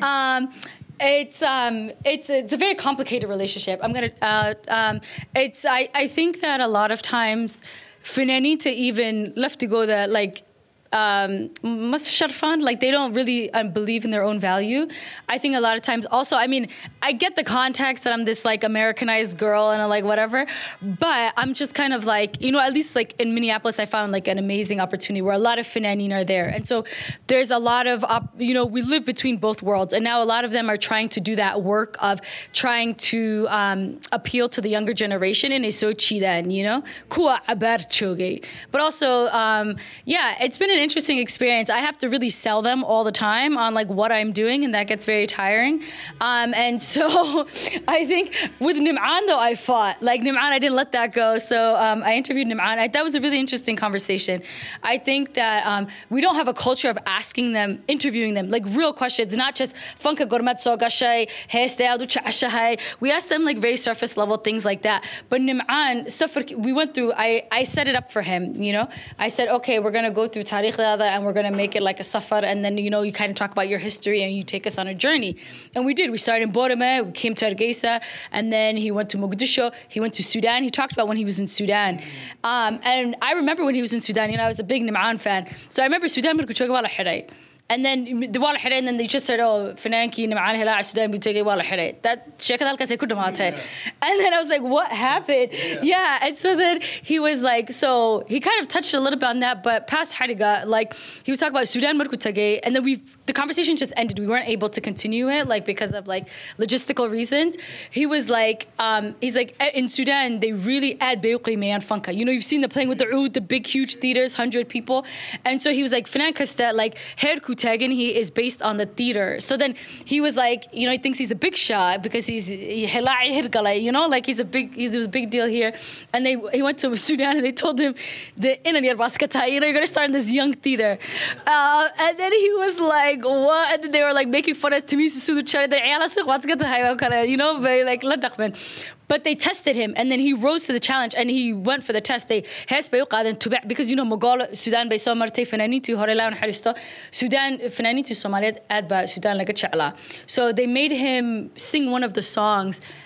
It's a very complicated relationship. I think that a lot of times Fananin to even left to go that like like they don't really believe in their own value. I think a lot of times also, I mean, I get the context that I'm this like Americanized girl and I'm like whatever, but I'm just kind of like, at least like in Minneapolis, I found like an amazing opportunity where a lot of Fananin are there. And so there's a lot of, we live between both worlds, and now a lot of them are trying to do that work of trying to appeal to the younger generation in a Sochi then, but also, it's been an interesting experience. I have to really sell them all the time on like what I'm doing, and that gets very tiring. And so I think with Nim'an though, I fought. Like Nim'an, I didn't let that go. So I interviewed Nim'an. That was a really interesting conversation. I think that we don't have a culture of asking them, interviewing them, like real questions, not just funka gormat so gashay, we asked them like very surface level things like that. But Nim'an, we went through, I set it up for him, I said, okay, we're going to go through Tariq and we're going to make it like a safar, and then you kind of talk about your history and you take us on a journey. And we did. We started in Borama, we came to Hargeisa, and then he went to Mogadishu, he went to Sudan. He talked about when he was in Sudan. And I remember when he was in Sudan, I was a big Nim'an fan. So I remember Sudan and then the wall hire, and then they just said, "Oh, Finanki Nim'an Hila Sudan bitege wall hire." That shekad halka se kudamate. And then I was like, "What happened?" Yeah. And so then he was like, so he kind of touched a little bit on that, but past Hariga, like he was talking about Sudan Murkutage, and then the conversation just ended. We weren't able to continue it, like because of like logistical reasons. He was like, he's like, in Sudan they really add Beyuqi Mayan Funka. You've seen the playing with the oud, the big huge theaters, 100 people, and so he was like, Finankasta, like Tagan, he is based on the theater. So then he was like, he thinks he's a big shot because he's like he's a big deal here. And he went to Sudan and they told him you're gonna start in this young theater. And then he was like, what? And then they were like making fun of me, but they tested him, and then he rose to the challenge, and he went for the test. Because Mogol Sudan by Somarti Fananitu Horela and Haristo Sudan Fananitu Somalia ad ba Sudan like a chala. So they made him sing one of the songs,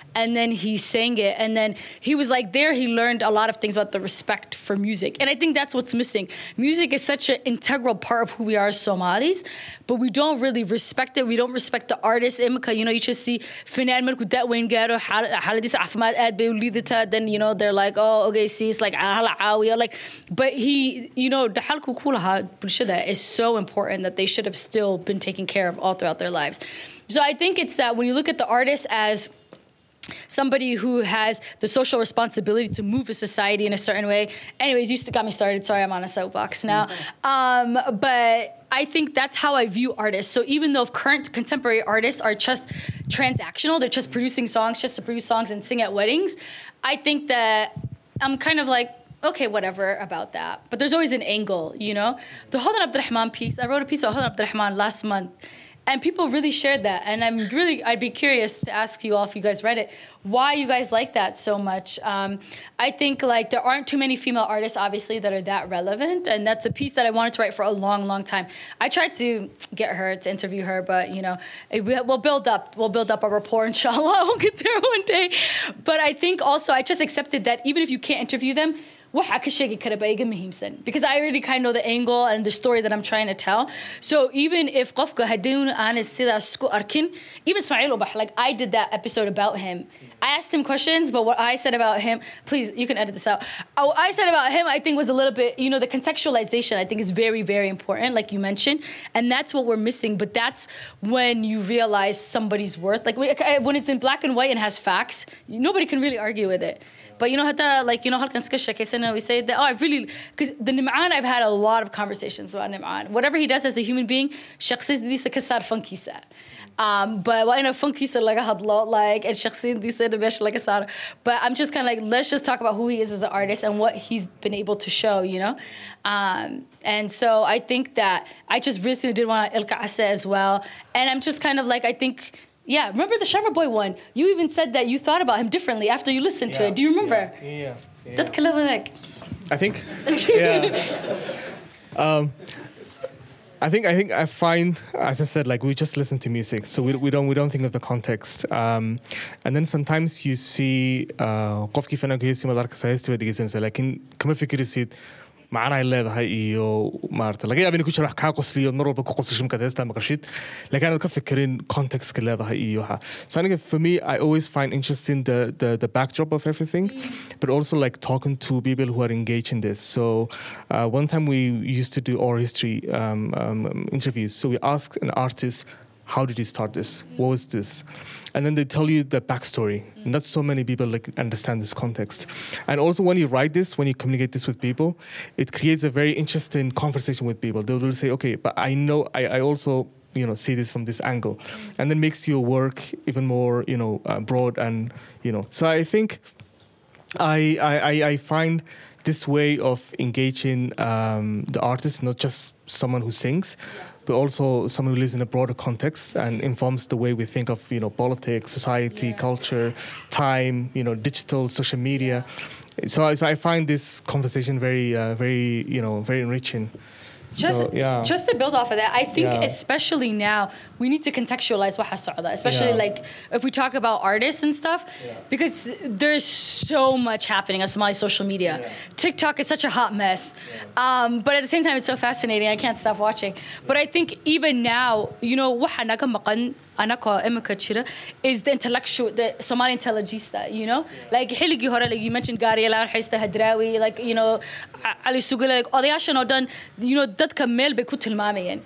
and then he sang it, and then he was like there he learned a lot of things about the respect for music. And I think that's what's missing. Music is such an integral part of who we are as Somalis, but we don't really respect it. We don't respect the artists. You know, you just see فنان مركو دا وين قالوا حالديس عفمات قاعد بيوليدتها, then you know they're like, oh okay, see, it's like هلا عاوية, like, but he, you know, the حالكو كلها بالشدة is so important that they should have still been taken care of all throughout their lives. So I think it's that when you look at the artist as somebody who has the social responsibility to move a society in a certain way. Anyways, you got me started. Sorry, I'm on a soapbox now. But I think that's how I view artists. So even though current contemporary artists are just transactional, they're just producing songs just to produce songs and sing at weddings, I think that I'm kind of like, okay, whatever about that. But there's always an angle, you know? The Haldan Abdurrahman piece, I wrote a piece about Haldan Abdurrahman last month, and people really shared that. And I'd be curious to ask you all, if you guys read it, why you guys like that so much. I think like there aren't too many female artists, obviously, that are that relevant. And that's a piece that I wanted to write for a long, long time. I tried to get her to interview her, but you know, we'll build up a rapport, inshallah. We'll get there one day. But I think also I just accepted that even if you can't interview them, because I already kind of know the angle and the story that I'm trying to tell. So even if qofka hadun ana sida isku arkin, even Ismail Ubah, like I did that episode about him. I asked him questions, but what I said about him, please, you can edit this out. What I said about him, I think was a little bit, you know, the contextualization I think is very, very important, like you mentioned. And that's what we're missing. But that's when you realize somebody's worth. Like when it's in black and white and has facts, nobody can really argue with it. But you know, like, you know, we say that, I really, because the Nim'an, I've had a lot of conversations about Nim'an. Whatever he does as a human being, but وأنا funky said like I had lot like and شخصين دي said بيش like صار. But I'm just kind of like, let's just talk about who he is as an artist and what he's been able to show, you know. And so I think that I just recently did one on Ilka Asa as well, and I'm just kind of like, I think. Yeah, remember the Sharma Boy one? You even said that you thought about him differently after you listened to it. Do you remember? Yeah. That كلامك. I think. Yeah. I find, as I said, like we just listen to music, so we don't think of the context. And then sometimes you see قف كيف أنا كهيسي ما دارك سايستي بدي جزنسة لكن كم فكري سيد معنا هاي إيو مارت لقي أبي نكون شرح كاقص لي ونروح بقصة شو مكذا مقشيت لكن أنا كفكرين context كله هاي إيوها. So I think for me, I always find interesting the backdrop of everything, but also like talking to people who are engaged in this. So one time we used to do oral history interviews. So we asked an artist, how did you start this? What was this? And then they tell you the backstory. Not so many people like understand this context. And also when you write this, when you communicate this with people, it creates a very interesting conversation with people. They'll say, okay, but I know, I also, you know, see this from this angle. And then makes your work even more, you know, broad and, you know. So I think I find this way of engaging the artist, not just someone who sings, but also someone who lives in a broader context and informs the way we think of, you know, politics, society, culture, time, you know, digital, social media. So I find this conversation very, you know, very enriching. Just to build off of that, I think especially now we need to contextualize what has sa'ada, especially like if we talk about artists and stuff, because there's so much happening on Somali social media. TikTok is such a hot mess, but at the same time it's so fascinating. I can't stop watching. But I think even now, you know, is the intellectual, the Somali intelligista, you know? Like Hiligi Hora, like you mentioned Gariela, Haista Hadrawi, like, you know, Ali Sugula, like Odayashan or done, you know, dadka mel be kutil mamiyan.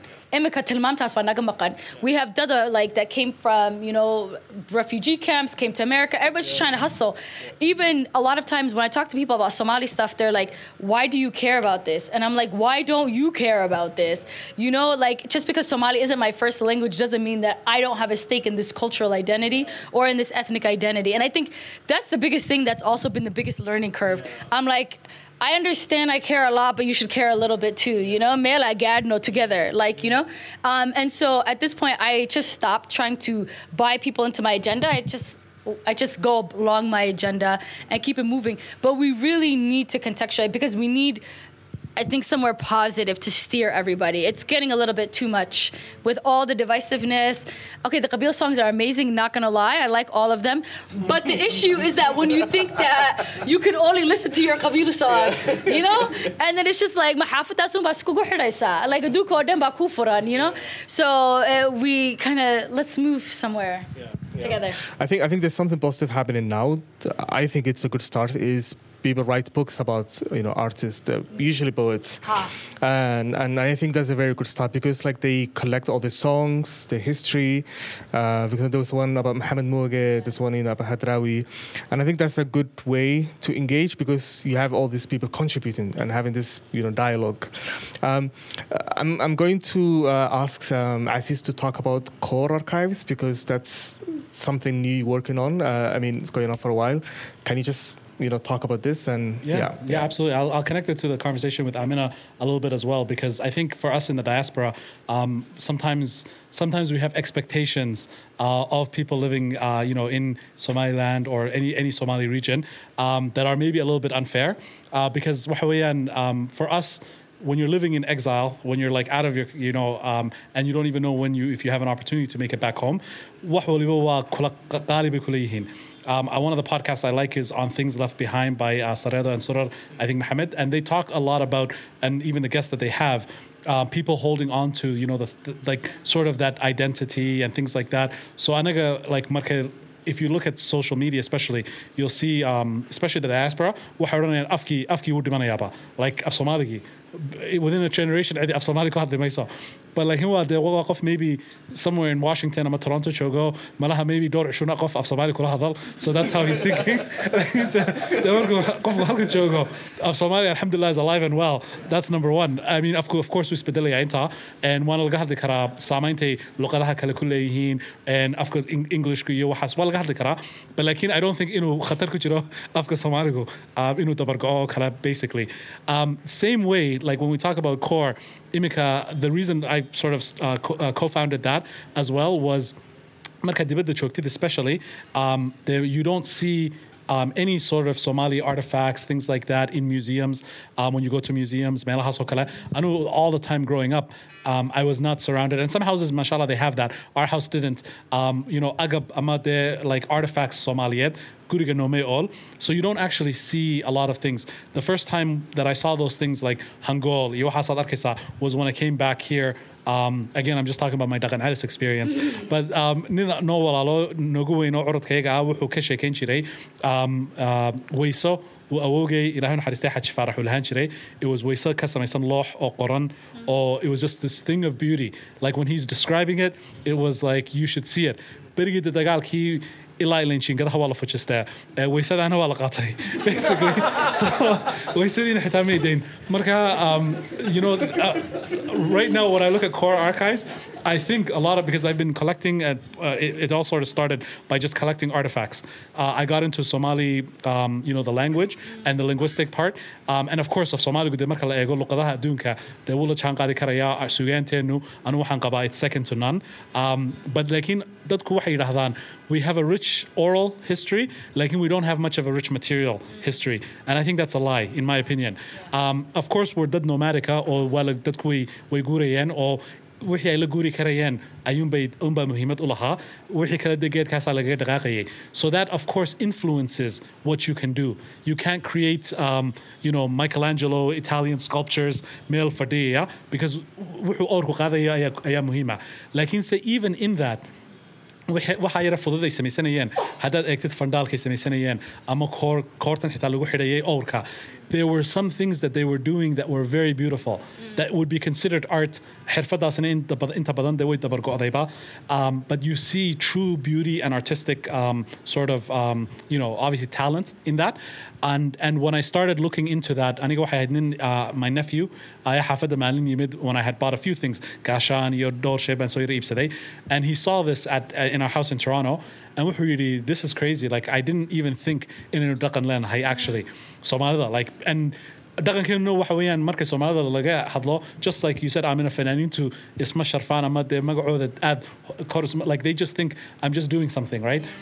We have Dada like that came from, you know, refugee camps, came to America. Everybody's trying to hustle. Even a lot of times when I talk to people about Somali stuff, they're like, why do you care about this? And I'm like, why don't you care about this? You know, like just because Somali isn't my first language doesn't mean that I don't have a stake in this cultural identity or in this ethnic identity. And I think that's the biggest thing that's also been the biggest learning curve. I'm like, I understand I care a lot, but you should care a little bit too, you know? Mela gadno together, like, you know? And so at this point, I just stopped trying to buy people into my agenda. I just go along my agenda and keep it moving. But we really need to contextualize because we need I think, somewhere positive to steer everybody. It's getting a little bit too much with all the divisiveness. Okay, the Qabila songs are amazing, not gonna lie. I like all of them. But the issue is that when you think that you can only listen to your Qabila song, you know? And then it's just like, like, you know? So we kind of, let's move somewhere together. I think there's something positive happening now. I think it's a good start is people write books about artists, usually poets, and I think that's a very good start because like they collect all the songs, the history. Because there was one about Mohammed Moge, this one about Hadrawi, and I think that's a good way to engage because you have all these people contributing and having this dialogue. I'm going to ask Aziz to talk about core archives because that's something new you're working on. I mean, it's going on for a while. Can you just talk about this? And yeah, absolutely. I'll connect it to the conversation with Amina a little bit as well, because I think for us in the diaspora, sometimes we have expectations of people living, in Somaliland or any Somali region that are maybe a little bit unfair, because for us, when you're living in exile, when you're like out of your, and you don't even know if you have an opportunity to make it back home, one of the podcasts I like is on Things Left Behind by Sareda and Surar, I think Mohammed, and they talk a lot about, and even the guests that they have, people holding on to, like sort of that identity and things like that. So anaga like marka, if you look at social media especially, you'll see, especially the diaspora, afki wuu dhimanayaba, like af Somaligi. Within a generation, af Somali ku hadli mayso. But like maybe somewhere in Washington, I'm a Toronto chogo, malaha maybe door shuna qof af Somali kula hadal. So that's how he's thinking. Af Somali, alhamdulillah, is alive and well. That's number one. I mean, of course, we spedilaya inta, and one laga hadli kara samaynta luqadaha kala kuleeyihiin, and of course English ku iyo waxas waa laga hadli kara. But like I don't think inuu khatar ku jiro afka Somaligu inuu dabargo kala basically. Same way, like when we talk about core, Imika, the reason I sort of co-founded that as well was marka dibadda joogtid especially, you don't see any sort of Somali artifacts, things like that in museums. When you go to museums, I know all the time growing up, I was not surrounded. And some houses, mashallah, they have that. Our house didn't. Agab amade, like artifacts Somaliyet, guriga no me all. So you don't actually see a lot of things. The first time that I saw those things like Hangol, Yohasad Arkesa, was when I came back here. Again, I'm just talking about my Dagan Addis experience. But nina no walalo noguwe no orodkayga wuxuu ka sheekayn jiray weyso awogay ilaahay naxariistay xaj farax uu lahaan jiray. It was weyso ka samaysan loox oo qoran, or it was just this thing of beauty. Like when he's describing it, it was like you should see it. Berigi de dagaalkii ilaa ilinjingadaha waa la fujistaa, weysadaana waa la qaatay basically. So weysadiina xitaa meedayn marka right now when I look at core archives, I think a lot of, because I've been collecting, it all sort of started by just collecting artifacts. I got into Somali, the language and the linguistic part, and of course of Somali gude marka la eego luqadaha adduunka dee wuu la jaan qaadi karaya suugaanteenu anu waxaan qabaa it's second to none, but laakiin dadku waxay yidhaahdaan we have a rich oral history, laakiin we don't have much of a rich material history, and I think that's a lie in my opinion. Of course we're dad nomadica, or dadku way guurayeen, oo wixii ay la guuri karayeen unbaa muhiimad u lahaa, wixii kala degeedkaasaa lagaga dhaqaaqayay. So that of course influences what you can do. You can't create Michelangelo Italian sculptures meel fadhiya because wuxuu oorku qaadaya ayaa muhiima. Laakiinse even in that, waxa yara fududay samaysanayeen haddaad eegtid fandaalkay samaysanayeen ama koortan xitaa lagu xidhayay owrka, there were some things that they were doing that were very beautiful, that would be considered art. Xirfadaasna inta badan dee way dabargo'dayba, but you see true beauty and artistic sort of obviously talent in that. And when I started looking into that, aniga waxay ahayd my nephew ayaa xaafadda maalin yimid when I had bought a few things, gaashaan iyo dhowr shay baan soo yara iibsaday, and he saw this in our house in Toronto, and wuxuu yidhi, this is crazy, like I didn't even think inaynu dhaqan leenahay actually Soomaalida, like, and dhaqankeenu waxa weeyaan markay Soomaalida laga hadlo, just like you said, Amina, fanaaniintu isma sharfaan ama dee magacooda aad like they just think I'm just doing something, right?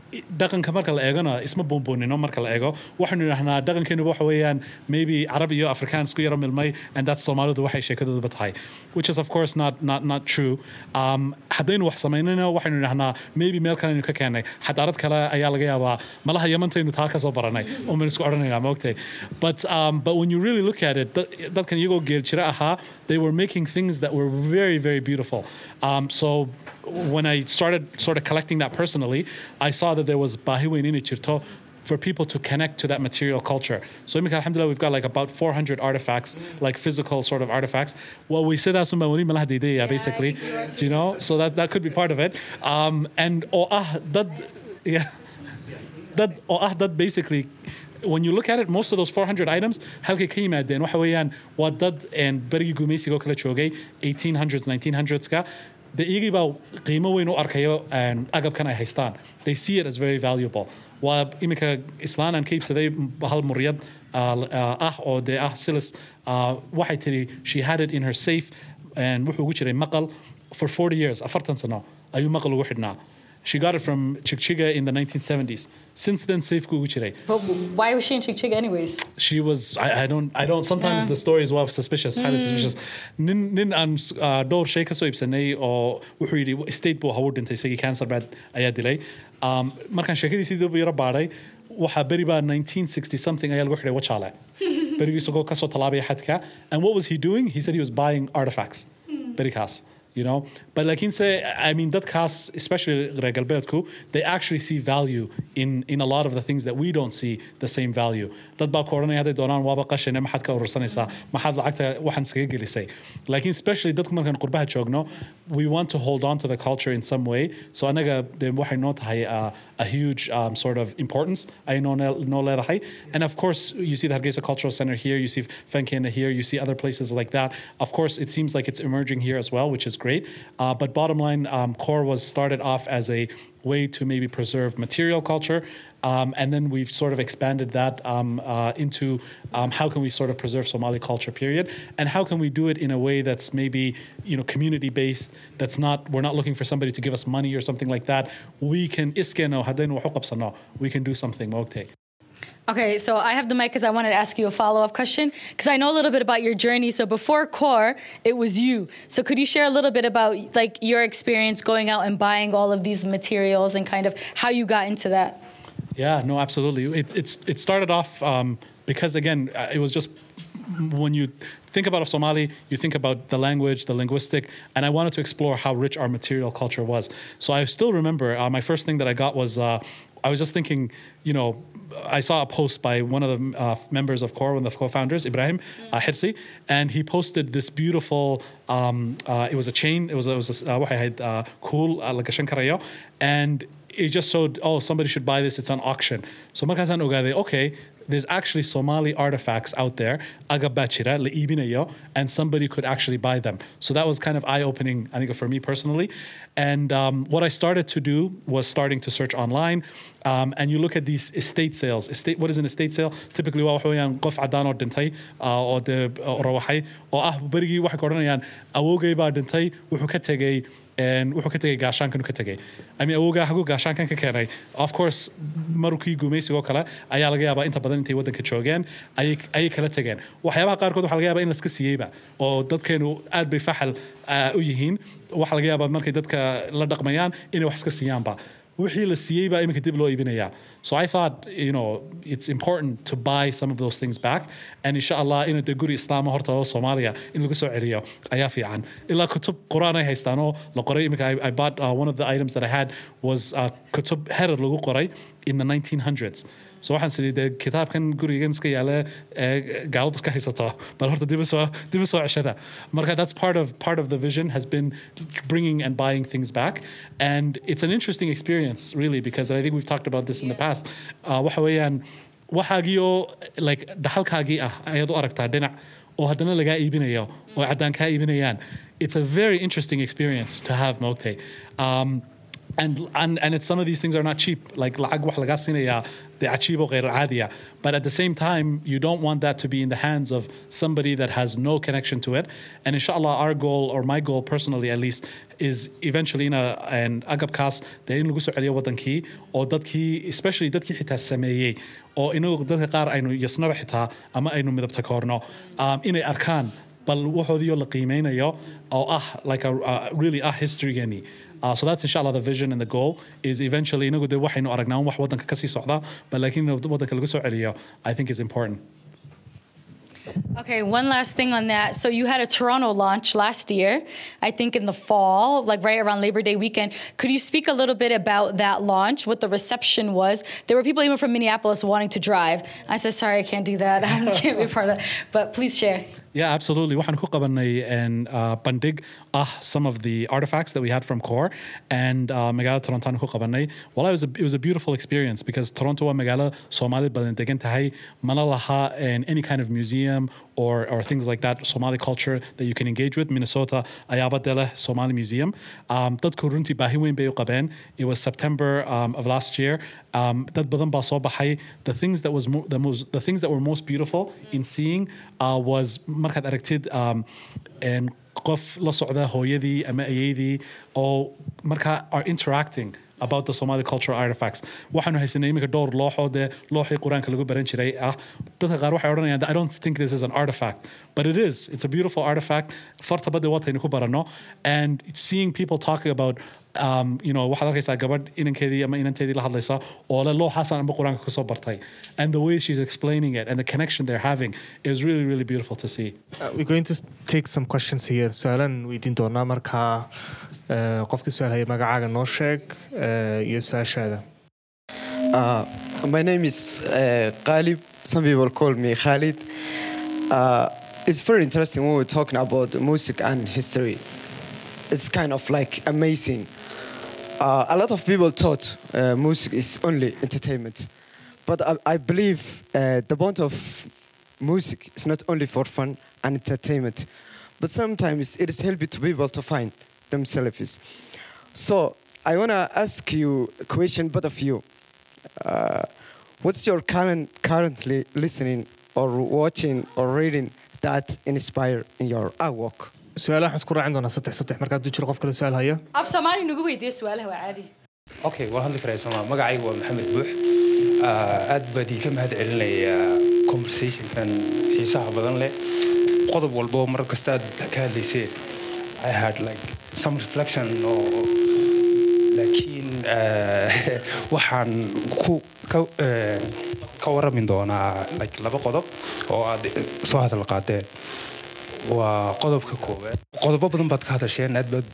dhaqanka marka la eegana isma boonboonino marka la eego waxaanu idhahnaa dhaqankeenu waxa weeyaan maybe Arab iyo Afrikaan isku yara milmay and that's Soomaalidu waxay sheekadooda tahay which is of course not true haddaynu wax samaynayno waxaanu idhahnaa maybe meel kale aynu ka keenay xadaarad kale ayaa laga yaabaa malaha yamantaynu taa ka soo baranay oo maan isku odhanaynaa maogtay but when you really look at it dadkan iyagoo geel jira ahaa they were making things that were very very beautiful so when I started sort of collecting that personally, I saw that there was bahi weyn in jirto for people to connect to that material culture. So alhamdulillah, we've got like about 400 artifacts, like physical sort of artifacts. Well, we say that's basically, you know, so that could be part of it. And that basically, when you look at it, most of those 400 items, halkay ka yimaadeen waxa weeyaan waa dad berigii gumaysiga kala joogay 1800s 1900s ka de iyagii baa qiimo weyn u arkayo agabkan ay haystaan. They see it as very valuable. Waa iminka islaan aan ka iibsaday hal muryad oo dee silis waxay tiri she had it in her safe and wuxuu ugu jiray maqal for 40 years 40 sano ayuu maqal ugu xidhnaa. She got it from Chikchiga in the 1970s. Since then, safe ku jiray. But why was she in Chikchiga anyways? She was. I don't. Sometimes the stories were suspicious, highly suspicious. Nin an door shay ka soo ibsanay oo wuxuu yiri state buu hawd intay isagii cancer bad ayaa dilay. Markaan sheekadiisii dib u yara baaray waxa beri baa 1960 something ayaa lagu xidhay Wachaale. Berigii isagoo ka soo talaabay xadka. And what was he doing? He said he was buying artifacts. Berikaas. You know, but like in say, I mean, that cast, especially Regalbetku, they actually see value in a lot of the things that we don't see the same value. That ba corona hada doonaan waaba qashin ma xad ka urursanaysa ma xad lacagta waxan iskaga gelisay. Like especially dadku markan qurbaha joogno, we want to hold on to the culture in some way. So anaga de waxay noo tahay a huge sort of importance. I know leedahay. And of course, you see the Hargeisa Cultural Center here, you see Fankena here, you see other places like that. Of course, it seems like it's emerging here as well, which is great. But bottom line, CORE was started off as a way to maybe preserve material culture. And then we've sort of expanded that into how can we sort of preserve Somali culture, period. And how can we do it in a way that's maybe, you know, community-based, we're not looking for somebody to give us money or something like that. We can do something. Okay, so I have the mic because I wanted to ask you a follow-up question because I know a little bit about your journey. So before CORE, it was you. So could you share a little bit about like your experience going out and buying all of these materials and kind of how you got into that? Yeah, no, absolutely. It started off because again, it was just when you think about Somali, you think about the language, the linguistic, and I wanted to explore how rich our material culture was. So I still remember my first thing that I got was I was just thinking, you know, I saw a post by one of the members of CORE, one of the co-founders, Ibrahim Hirsi, and he posted this beautiful, it was a chain, it was cool, like a shankarayo, and it just showed, oh, somebody should buy this, it's on auction. So markaasaan ogaaday, okay, there's actually Somali artifacts out there, agabachira, leibinayo, and somebody could actually buy them. So that was kind of eye-opening, I think, for me personally. And what I started to do was starting to search online, and you look at these estate sales. What is an estate sale? Typically, waa waxa weeyaan qof cadaan oo dhintay oo rawaxay oo berigii waxay odhanayaan awoogay baa dhintay wuxuu ka tegay gaashaankan ka tagay. I mean, awoogaa hagu gaashaankan ka keenay. Of course, markii gumaysigoo kale ayaa laga yaabaa inta badan intay waddanka joogeen ayay kala tageen. Waxyaabaha qaarkood waxaa laga yaabaa in la iska siiyeyba oo dadkeenu aad bay faxal u yihiin. Waxaa laga yaabaa markay dadka la dhaqmayaan inay wax iska siiyaanba. wixii la siiyey baa iminka dib loo iibinayaa. So I thought, you know, it's important to buy some of those things back, and inshallah in the guri Islaam horta oo Soomaaliya in lagu soo celiyo ayaa fiican. Ilaa kutub Qur'aan ay haystaan oo la qoray. Iminka I bought one of the items that I had was kutub herer lagu qoray in the 1900s. So waxaan sidii de kitaabkan gurigan iska yaala gaaladu iska haysato bal horta dib soo ceshada. Marka that's part of the vision has been bringing and buying things back, and it's an interesting experience really, because I think we've talked about this in the past. Waxa weeyaan waxaagiyo like dhaxalkaagii ayaad u aragtaa dhinac oo haddana lagaa iibinayo oo caddaan kaa iibinayaan. It's a very interesting experience to have, Moktay. and it's some of these things are not cheap. Like lacag wax laga siinaya the achibo غير عادية. But at the same time, you don't want that to be in the hands of somebody that has no connection to it. And inshallah, our goal, or my goal personally at least, is eventually an agabkaas the in lagu soo celiyo wadankii oo dadkii especially dadkii xitaa sameeyay oo inuu dadka qaar aynu yasnaba xitaa ama aynu midabta koorno inay arkaan bal waxoodiyo la qiimeynayo oo like a really history-gani. So that's inshallah the vision and the goal is eventually inagu de waxaynu aragnaa wax wadanka ka sii socda but laakiin wadanka lagu soo celiyo I think is important. Okay, one last thing on that. So you had a Toronto launch last year, I think in the fall, like right around Labor Day weekend. Could you speak a little bit about that launch, what the reception was? There were people even from Minneapolis wanting to drive. I said, sorry, I can't do that. I can't be part of that. But please share. Yeah, absolutely. waxaan ku qabanay bandhig some of the artifacts that we had from Core and magaalada Toronto ku qabanay. Well, it was a beautiful experience because Toronto waa magaalo Somali badan degan tahay mana laha any kind of museum or things like that Somali culture that you can engage with. Minnesota ayaaba leh Somali Museum. Dadku runtii baahi weyn bay u qabeen. It was September of last year. Dad badan baa soo baxay. The things that were most beautiful in seeing was markaad aragtid qof la socda hooyadii ama ayeydii oo markaa are interacting about the Somali cultural artifacts. waxaanu haysanay imika dhowr looxii quraanka lagu baran jiray dadka qaar waxay odhanayaan I don't think this is an artifact but it's a beautiful artifact farta bada wataynu ku barano and seeing people talking about waxaad arkaysaa gabadh inankeedii ama inanteedii la hadlaysa oo le looxaasan amba quraanka ku soo bartay and the way she's explaining it and the connection they're having is really really beautiful to see. We're going to take some questions here. Su'aalan weydiin doonaa markaa qofkii su'aal haya magacaaga noo sheeg iyo su'aashaada. My name is Khalid. Some people call me Khalid. It's very interesting when we're talking about music and history. It's kind of like amazing. A lot of people thought music is only entertainment. But I believe the point of music is not only for fun and entertainment, but sometimes it is helping to people to find themselves. So I want to ask you a question, both of you. What's your currently listening or watching or reading that inspire in your artwork? su'aalaha waxaan isku raacin doonaa saddex marka hadduu jiro qof kale su'aal haya. Af Soomaali nagu weydiiyo su'aalaha waa caadi. Okay, waan hadli karaa Soomaali. Magacaygu waa Maxamed Buux. Aad baan ka mahad celinayaa conversation-kan xiisaha badan leh. Qodob walba mar kasta ka hadlaysay I had like some reflection laakiin waxaan ka waramin doonaa like laba qodob oo aad soo hadal qaadeen. waa qodobka koowaad qodobo badan baad ka hadasheen aad baad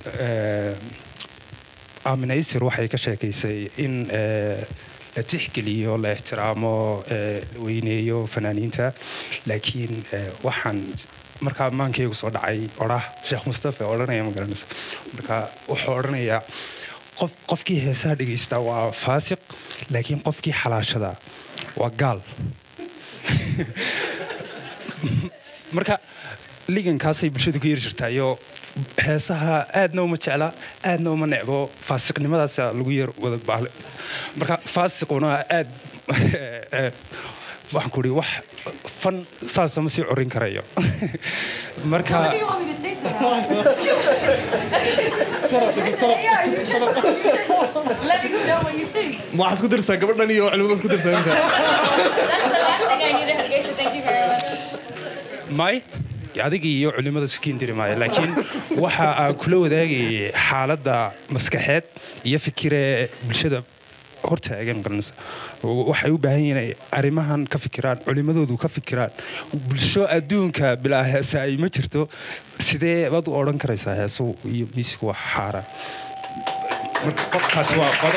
Amina Isir waxay ka sheekaysay in la tixgeliyo la ixtiraamo la weyneeyo fanaaniinta laakiin waxaan markaa maankaygu soo dhacay Sheekh Mustafa odhanaya magaranaysa marka wuxuu odhanayaa qofkii heesaha dhageysta waa faasiq laakiin qofkii xalaashada waa gaal marka ligankaasay bulshadu ku yiri jirtaayo heesaha aadna uma jecla aadna uma necbo faasiqnimadaas lagu yar wada baal marka faasiquna aad waxaan ku wax fan saas ma sii corin karayo marka ma isku dirsaa gabadhan iyo cilmiga isku dirsaa inta. That's the last thing I needed to say. Thank you very much. may adiga iyo culimada iskiin diri maayo laakiin waxa aan kula wadaagay xaaladda maskaxeed iyo fikire bulshada hortaagan garanaysa waxay u baahan yihiin arimahan ka fikiraan culimadoodu ka fikiraan bulsho adduunka bilaa heesa ay ma jirto sidee baad u oran karaysaa heeso iyo miisku wax xaara marka qofkaas waa qodob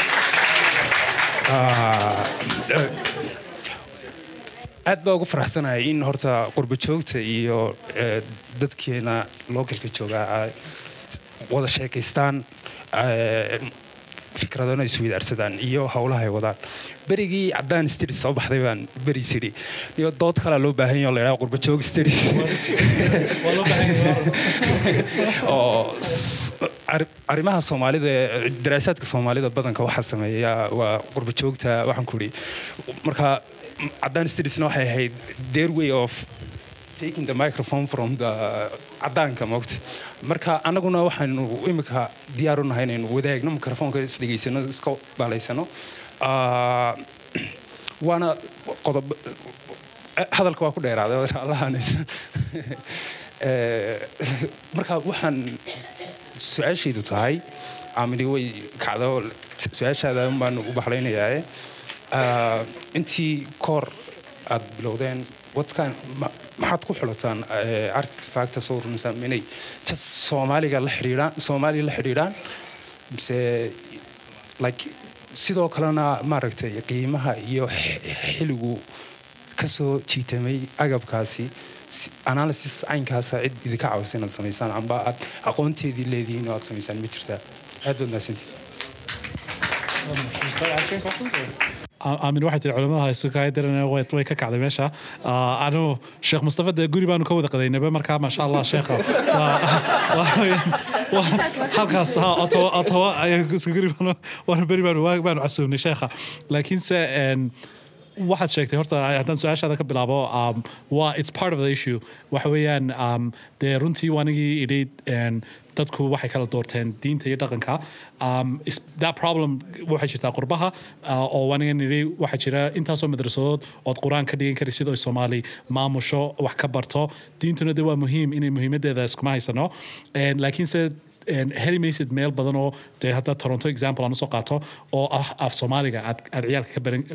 aad baa ugu faraxsanahay in horta qurba joogta iyo dadkeena localka jooga wada sheekaystaan fikradona isweydaarsadaan iyo howlaha ay wadaan berigii caddaan studies soo baxday baan beri sidhi iyo dood kalaa loo baahan yahay oo la yidhaha qurbajoog studies oo arrimaha soomaalida daraasaadka soomaalida badanka waxaa sameeya waa qurbajoogta waxaan ku idhi marka caddaan studiesna waxay ahayd their way of taking the microphone from the caddaanka moogta marka annaguna waxaanu imika diyaar u nahay inaynu wadaagno microfoonka isdhegaysano iska baalaysano waana qodob hadalka waa ku dheeraaday allahanaysa marka waxaan su-aashaydu tahay aamidi way kacdo su-aashaada baan u baxlaynayaa intii koor aad bilowdeen maxaad ku xulataan artifacta soo runaysaan inay just soomaaliya la xidhiidhaan mise like sidoo kalena maaragtay qiimaha iyo xiligu ka soo jiitamay agabkaasi analysis caynkaasa cid idinka caawisa inaad samaysaan amba aad aqoonteedii leedihiin oo aad samaysaan ma jirtaa aad baad mahadsantihin aamin waxay tiri culimadaha isukahay darana way ka kacday meesha anu sheekh mustafa de guri baanu ka wada qadaynaba markaa maasha allah sheekha halkaas otowa isku guri waanu beri baanu casuumnay sheekha laakiinse waxaad sheegtay horta haddaan su-aashaada ka bilaabo waa it's part of the issue waxa weeyaan dee runtii waanigii idhi dadku waxay kala doorteen diinta iyo dhaqanka that problem waxay jirtaa qurbaha oo waanigan idhi waxaa jira intaasoo madrasadood ood qur-aan ka dhigan kari sidoo soomaali maamusho wax ka barto diintuna de waa muhiim inay muhiimadeeda iskuma haysano laakiinse heli maysid meel badan oo dee hadda Toronto example aan soo qaato oo ah af Soomaaliga aad ciyaalka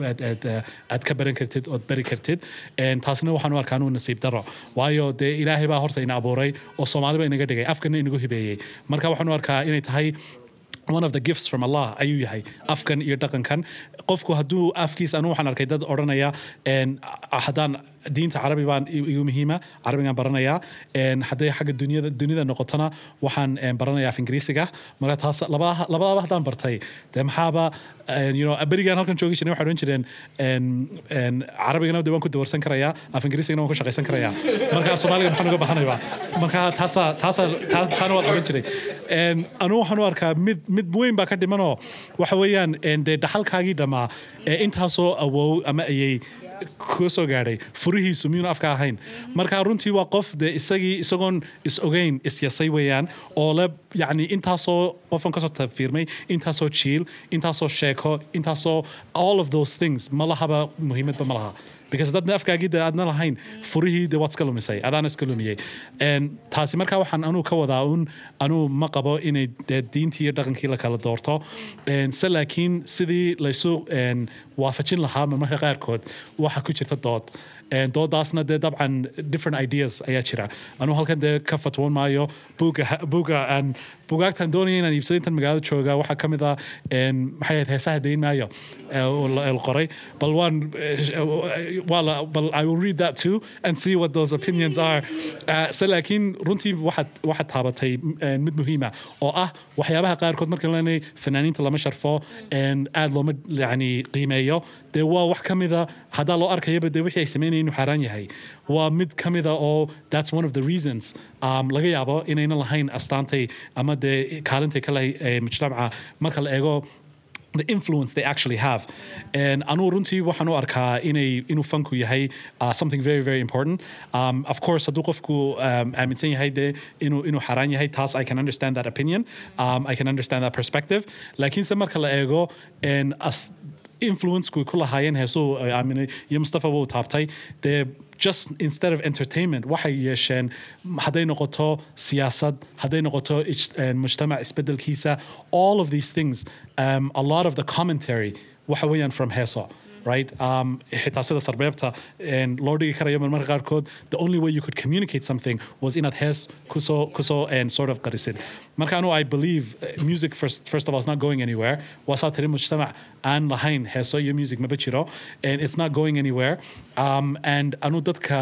ka baran kartid oo bari kartid taasina waxaan u arkaa inuu nasiib daro waayo dee Ilaahay baa horta ina abuuray oo Soomaaliba inaga dhigay afkana inagu hibeeyay marka waxaan u arkaa inay tahay one of the gifts from Allah ayuu yahay afkan iyo dhaqankan qofku haduu afkiis anu waxaan arkay dad oranaya hadaan diinta carabi baan igu muhiima carabigan baranaya haday xagga dunida noqotana waxaan baranaya af ingiriisiga marka taas labadaba hadaan bartay maxaaba berigan halkan joogi jirnay waxaan oran jireen carabigana waan ku dawarsan karaya af ingiriisigana waan ku shaqaysan karaya marka Soomaaliga waxaan uga baxanayba marka taasana waan oran jiray anu waxaan u arkaa mid weyn baa ka dhimanoo waxa weeyaan dhaxalkaagii dhamaa intaasoo awow ama ayay ku soo gaaray furihiisu miyuuna afka ahayn marka runtii waa qof de isagoon is ogeyn is yasay weeyaan oo la yani intaasoo qofan kasoo tafiirmay intaasoo jiil intaasoo sheeko intaasoo all of those things ma lahaba muhiimadba ma laha because dadna afkaagida aadna lahayn furihii de waad iska lumisay adaan iska lumiyey taasi markaa waxaan anuu ka wadaa anuu ma qabo inay diintii iyo dhaqankii la kala doorto se laakiin sidii laysu waafajin lahaa marmarka qaarkood waxa ku jirta doodaasna dee dabcan different ideas ayaa jira anuu halkan dee ka fatwoon maayo bugaagtan doonaya inaan iibsaday intan magaalada jooga waxaa ka mid ah maxay ahayd heesaha dayn maayo qoray bal I will read that too and see what those opinions are se laakiin runtii waxaad taabatay mid muhiima oo ah waxyaabaha qaarkood marka leenay fanaaniinta lama sharfo aad looma yani qiimeeyo dee waa wax ka mida haddaa loo arkayaba dee wixii ay sameynayeen inuu xaaraan yahay waa mid ka mida oo that's one of the reasons laga yaabo inayna lahayn astaantay ama dee kaalintay ka lahay mujtamaca marka la eego the influence they actually have anu runtii waxaan u arkaa inuu fanku yahay something very very important of course hadduu qofku aaminsan yahay dee inuu xaraan yahay taas I can understand that opinion I can understand that perspective laakiinse marka la eego influence-ku ku lahaayeen heesuu aaminay iyo Mustafa wuu taabtay dee just instead of entertainment waxay yeesheen hadday noqoto siyaasad hadday noqoto mujtamac isbedelkiisa all of these things a lot of the commentary waxa weeyaan from heeso right xitaa sida sarbeebta loo dhigi karayo marmarka qaarkood the only way you could communicate something was inaad hees kusoo sort of qarisid marka anu I believe music first of all is not going anywhere waasaa tiri mujtamac aan lahayn heeso iyo music maba jiro and it's not going anywhere and anu dadka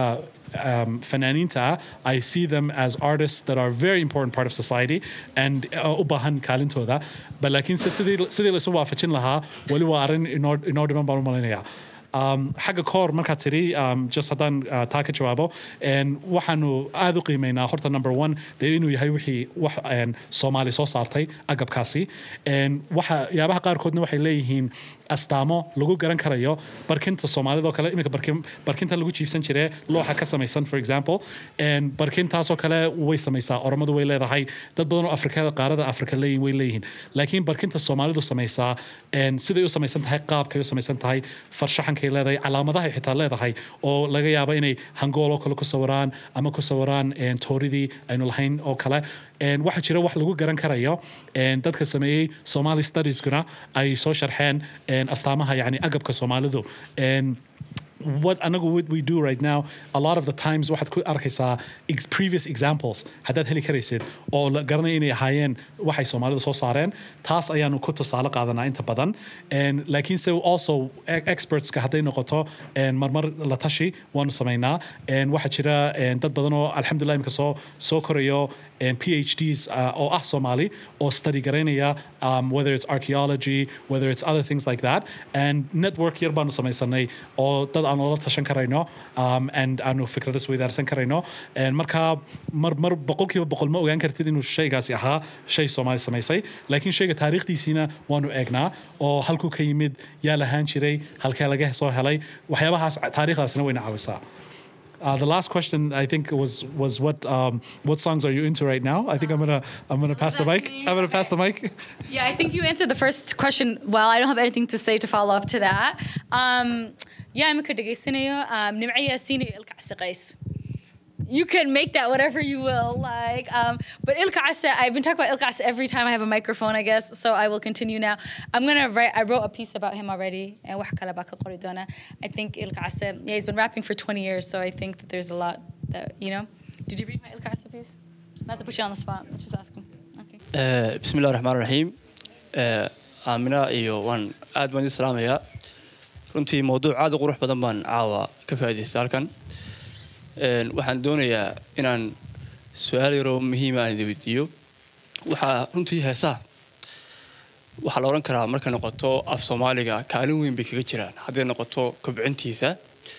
فنانينتا I see them as artists that are a very important part of society and u baahan kaalintooda but laakiin sidii la soo waafajin lahaa wali waa arrin inoo dhiman baan u malaynayaa xagga koor markaad tiri just haddaan taa ka jawaabo waxaanu aad u qiimeynaa horta number one dee inuu yahay wixii wax soomaali soo saartay agabkaasi waxyaabaha qaarkoodna waxay leeyihiin astaamo lagu garan karayo barkinta soomaalidoo kale iminka barkinta lagu jiifsan jire looxa ka samaysan for example barkintaasoo kale way samaysaa oromadu way leedahay dad badan oo afrikada qaarada afrika leeyihin way leeyihiin laakiin barkinta soomaalidu samaysaa siday u samaysan tahay qaabkay u samaysan tahay farshaxankay leedahay calaamadahay xitaa leedahay oo laga yaabo inay hangool oo kale ku sawiraan ama ku sawiraan tooridii aynu lahayn oo kale waxaa jira wax lagu garan karayo dadka sameeyey Somali Studies-kuna ay soo sharxeen astaamaha yani agabka Soomaalidu what we do right now a lot of the times waxaad ku arkaysaa previous examples haddaad heli karaysid oo la garanaya inay ahaayeen waxay Soomaalidu soo saareen taas ayaanu ku tusaale qaadanaa inta badan laakiin se also expertska hadday noqoto marmar la tashi waanu samaynaa waxaa jira dad badan oo alxamdulillah imika soo korayo PhDs oo ah Somali oo study garaynaya whether it's archaeology whether it's other things like that and network yar baanu samaysanay oo dad aan la tashan karayno and aanu fikrado isweydaarsan karayno marka mar boqolkiiba boqol ma ogaan kartid inuu shaygaasi ahaa shay Soomaali samaysay laakiin shayga taariikhdiisina waanu eegnaa oo halkuu ka yimid yaa lahaan jiray halkee laga soo helay waxyaabahaas taariikhdaasina wayna caawisaa the last question I think was what songs are you into right now? I think I'm gonna pass the mic. I'm gonna pass the mic. Yeah, I think you answered the first question well. I don't have anything to say to follow up to that. Yeah, I'm a Nimci Yassini Ilka Asaqais. You can make that whatever you will, like. But Ilka Asa, I've been talking about Ilka Asa every time I have a microphone, I guess. So I will continue now. I wrote a piece about him already. I think Ilka Asa, yeah, he's been rapping for 20 years, so I think that there's a lot that, you know. Did you read my Ilka Asa piece? Not to put you on the spot, but just ask him. Okay. Bismillah ar-Rahman ar-Rahim. Amina iyo waan aad baan islaamaya. Runtii mawduuc aad u qurux badan baan caawa ka faa'iidaystay halkan. waxaan doonayaa inaan su'aal yar oo muhiim ah weydiiyo waxa runtii heesaha waxa la oran karaa marka noqoto af Soomaaliga kaalin weyn bay kaga jiraan haddii noqoto kobcintiisa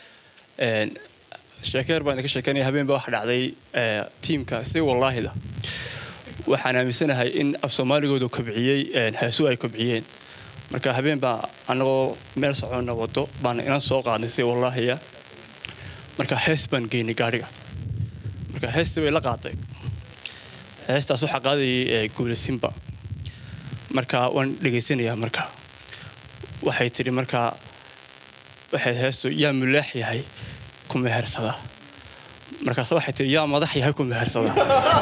sheekeer baan ka sheekanay habeenba wax dhacday teamka si wallahi la waxaan aaminsanahay in af Soomaaligoodu kobciyay heesu ay kobciyeen marka habeenba anagoo meel soconna wado baan inaan soo qaadnay si wallahi marka hees baan geynay gaariga marka heestii way la qaaday heestaas waxa qaaday Guulesimba marka waan dhageysanayaa marka waxay tiri marka waxay heestu yaa mulaax yahay kuma heersada marka waxay tiri yaa madax yahay kuma heersada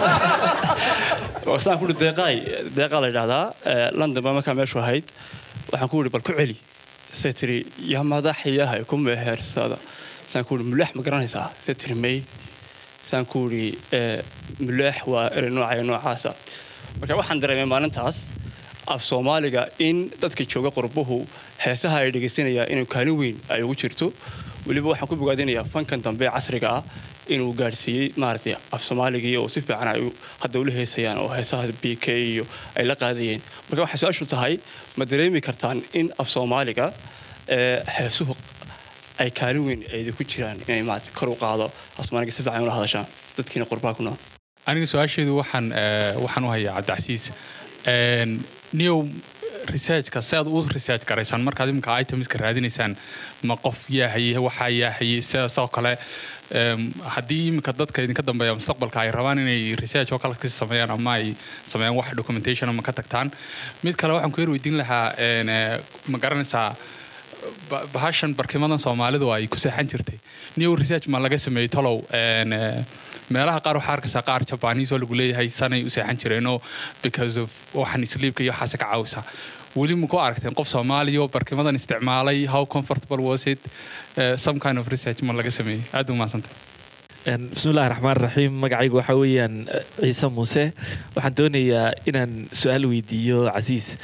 waxaan ku deeqay la yiraahdaa London ba marka meeshu ahayd waxaan ku bal ku celi say tiri yaa madax yahay kuma heersada سانكوري ملاح مقرانيسا تترمي سانكوري ملاح ونوع عاسا marka waxaan dareemay maalintaas af Soomaaliga in dadka jooga qurbuhu heesaha ay dhageysanayaan inuu kaalin weyn ay ugu jirto waliba waxaan ku bogaadinayaa fankan dambe casriga ah inuu gaarsiiyay maartay af Soomaaliga oo si fiican ay hadda u heesayaan oo heesaha BK iyo ay la qaadayeen marka waxa su'aashu tahay ma dareemi kartaan in af Soomaaliga heesuhu ay kaalin weyn ay ku jiraan inay maanta kor u qaado Soomaaliga si fiican u hadashaan dadkiina qurbaha ku nool aniga su'aasheedu waxaan u hayaa Cabdicasiis new research-ka saad u research garaysaan markaad imka items-ka raadinaysaan ma qof yahay waxa yahay soo kale haddii imka dadka idinka dambeeya mustaqbalka ay rabaan inay research oo kale ka sameeyaan ama ay sameeyaan wax documentation ama ka tagtaan mid kale waxaan ku weydiin lahaa ma garanaysaa bahashan barkimadan Soomaalidu ay ku saxan jirtay new research ma laga sameeyay talow meelaha qaar waxa arkaysa qaar Japanese oo lagu leeyahay sanay u saxan jireenoo because of waxan sleepka iyo xasaska caawisa wali ma ku aragteen qof Soomaali oo barkimadan isticmaalay how comfortable was it some kind of research ma laga sameeyay aad u maasantay bismillahir rahmaanir rahiim magacaygu waxa weeyaan Ciise Muuse waxaan doonayaa inaan su'aal weydiiyo Casiis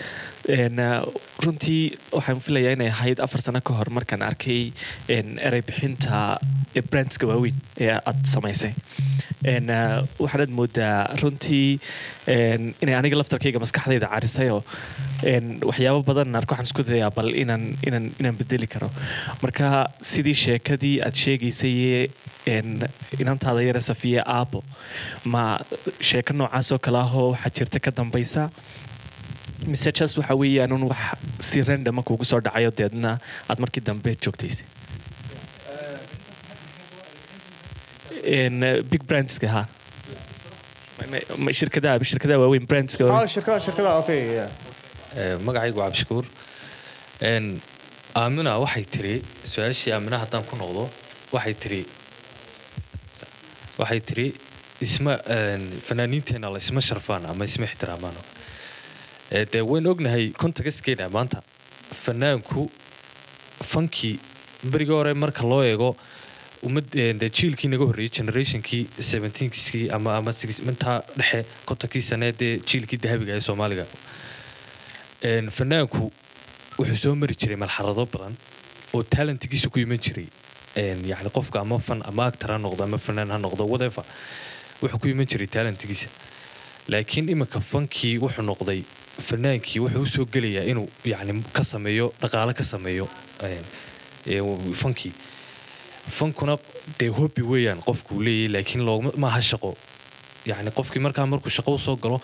runtii waxaan filayaa inay ahayd 4 sano ka hor markaan arkay erey bixinta brandska waaweyn ee aad samaysay waxaad moodaa runtii inay aniga laftarkayga maskaxdayda carisayoo waxyaabo badan arko waxaan isku dayaa bal inaan bedeli karo marka sidii sheekadii aad sheegaysay inantaada yare Safiya Aabo ma sheeko noocaas oo kale ahoo waxaa jirta ka dambaysa messages waxa weeyaan wax si random kuugu soo dhacayo deedna aad markii dambe joogtaysay big brands ka ha shirkadaha waaweyn brands ka shirkadaha okay magacaygu Cabdishakuur Aamina waxay tiri su'aashii Aamina haddaan ku noqdo waxay tiri isma fanaaniinteena la isma sharfaan ama isma ixtiraamaan dee wayn ognahay contextkeena maanta fanaanku funky bariga hore marka loo eego ummadda jiilkii naga horreeyay generationkii 17kii ama 6 inta dhexe kontonkii sanadee jiilkii dahabiga ee Soomaaliga fanaanku wuxuu soo mari jiray marxalado badan oo talentkiisu ku iman jiray يعني قفك أما فن أما أكتر نقطة أما فنان هالنقطة وظيفة وحكي من جري تالنت جيسة لكن إما كفنكي وح نقضي فنانكي وحو سوق لي إنه يعني كسميو رقالة كسميو فنكي فنكنا ده هو بيويان قفك لي لكن لو ما هالشقو يعني قفك مركو شقو صقره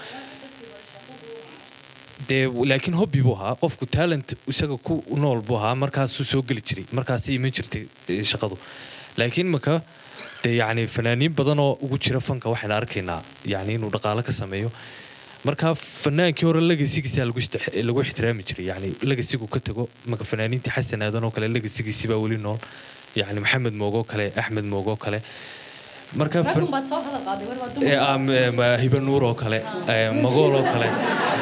laakiin hobby buu ahaa qofku talent isaga ku nool buu ahaa markaas uu soo gali jiray markaas ay ma jirtay shaqadu laakiin marka yani fanaaniin badan oo ugu jira fanka waxaan arkaynaa yani inuu dhaqaale ka sameeyo marka fanaankii hore legacy-giisa lagu ixtiraami jiray yani legacy-gu ka tago marka fanaaniintii Xasan Aadan oo kale legacy-giisa baa wali nool yani Maxamed Moogo kale Axmed Moogo kale marka Hiba Nuur oo kale Magool oo kale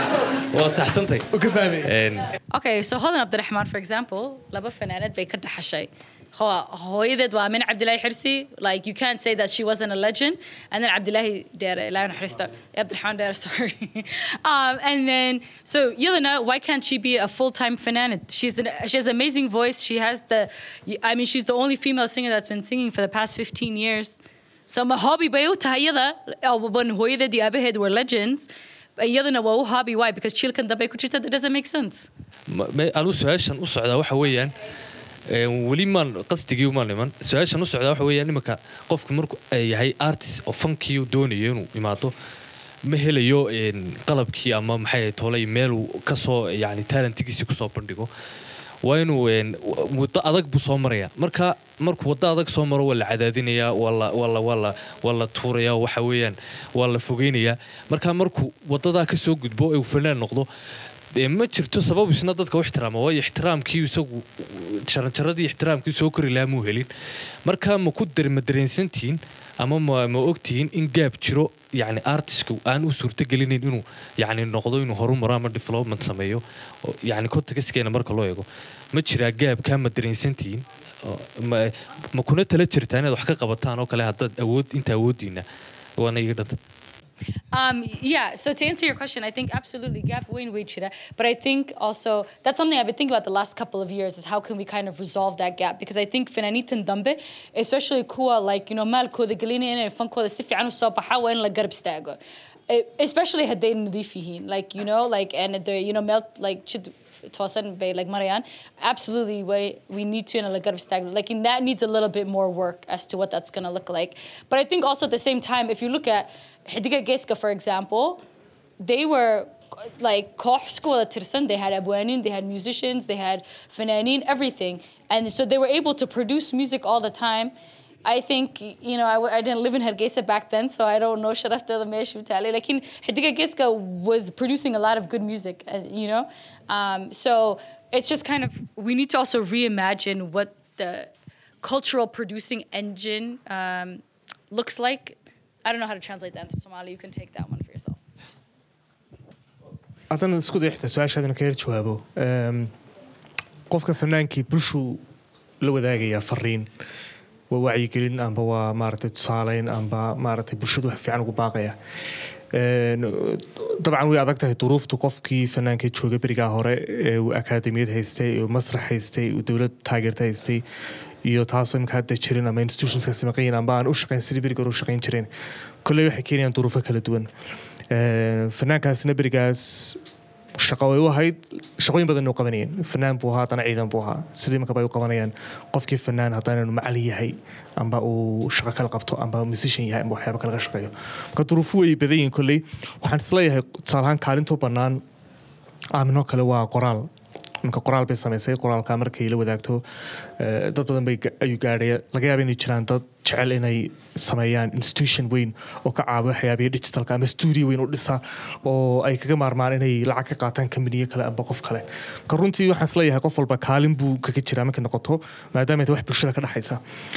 Okay, so Holland Abdurrahman, for example, laba fanaanad bay ka dhaxashay. Hooyadeed waa Amin Abdullahi Hirsi. Like, you can't say that she wasn't a legend. And then Abdullahi Dere, Abdurrahman Dere, sorry. And then, so Yelena, why can't she be a full-time fanaanad? She has an amazing voice. She has she's the only female singer that's been singing for the past 15 years. So my hobby bay u tahay yada, when hooyadeed iyo aabaheed were legends. iyadana waa u hobby why because chilkan dambe ku jirta that doesn't make sense anu su'aashan u socdaa waxa weeyaan wali man qasdigii uma niman su'aashan u socdaa waxa weeyaan imaka qofku markuu yahay artist oo funky uu doonayo inuu imaado ma helayo qalabkii ama maxay toolay meel uu ka soo yani talentkiisa ku soo bandhigo waa inuu waddo adag buu soo maraya markuu waddo adag soo maro wala cadaadinaya wala tuuraya waxa weeyaan wala fogeynaya markuu waddada ka soo gudbo ee fanaan noqdo ma jirto sabab isna dadka u ixtiraamo waa ixtiraamkii isagu jaranjaradii ixtiraamkii soo kori lahaa muu helin marka ma ku dareensantiin ama ma ogtiin in gaab jiro yani artistku aan u suurto gelinayn inuu yani noqdo inuu horumar ama development sameeyo yani contextkeena marka loo eego ma jira gaab ka ma dareensantiin ma kuna tala jirtaan inaad wax ka qabataan oo kale hadda awoodiina waana iga dhanta Yeah, so to answer your question, I think absolutely gap win wechira, but I think also that's something I've been thinking about the last couple of years is how can we kind of resolve that gap because I think fananitan dambe especially kuwa like maalkooda gelinaya inay fankooda si fiican u soo baxaa waa in la garab istaago especially hadday nadiif yihiin like like and they melt like toosan bay like Marianne absolutely we need to like garab istaago like and that needs a little bit more work as to what that's going to look like but I think also at the same time if you look at Xidiga Geeska, for example, they were like koox isku wada tirsan. They had abwaanin, they had musicians, they had fanaanin, everything. And so they were able to produce music all the time. I think, I didn't live in Hargeisa back then, so I don't know Sharafta the Meshu Tali. Like, Xidiga Geeska was producing a lot of good music, So it's just kind of, we need to also reimagine what the cultural producing engine looks like. I don't know how to translate that into Somali. You can take that one for yourself. أنا اسكت إحدى سؤال هذا نكير جوابه قف كفنان كي برشو لو ذاقي يا فرين waa wacyigelin amba waa maaragtay tusaaleyn amba maaragtay bulshadu wax fiican ugu baaqaya dabcan way adag tahay duruuftu qofkii fanaanka jooga berigaa hore ee uu akaademiyad haystay uu masrax haystay uu dowlad taageerta haystay iyo taasoo imika hadda jirin ama institutionskaasi maqayin amba aan u shaqayn sidii beriga hore u shaqayn jireen kolley waxay keenayaan duruufo kala duwan fanaankaasna berigaas shaqo way u ahayd shaqooyin badan u qabanayeen fanaan buu ahaa haddana ciidan buu ahaa sidii imanka bay u qabanayaan qofkii fanaan haddana macallin yahay amba uu shaqo kala qabto amba musician yahay amba waxyaaba kalaga shaqeeyo marka duruufo way badan yihiin kolley waxaan isleeyahay tusaalahaan kaalintoo bannaan aaminoo kale waa qoraal marka qoraal bay samaysay qoraalka markay la wadaagto dad badan bay ayuu gaadhay laga yaaba inay jiraan dad jecel inay sameeyaan institution weyn oo ka caawiyo waxyaabihi digitalka ama studio weyn u dhisa oo ay kaga maarmaan inay lacag ka qaataan kambaniyo kale amba qof kale marka runtii waxaan isleeyahay qof walba kaalin buu kaga jiraa markay noqoto maadaama ay wax bulshada ka dhexaysa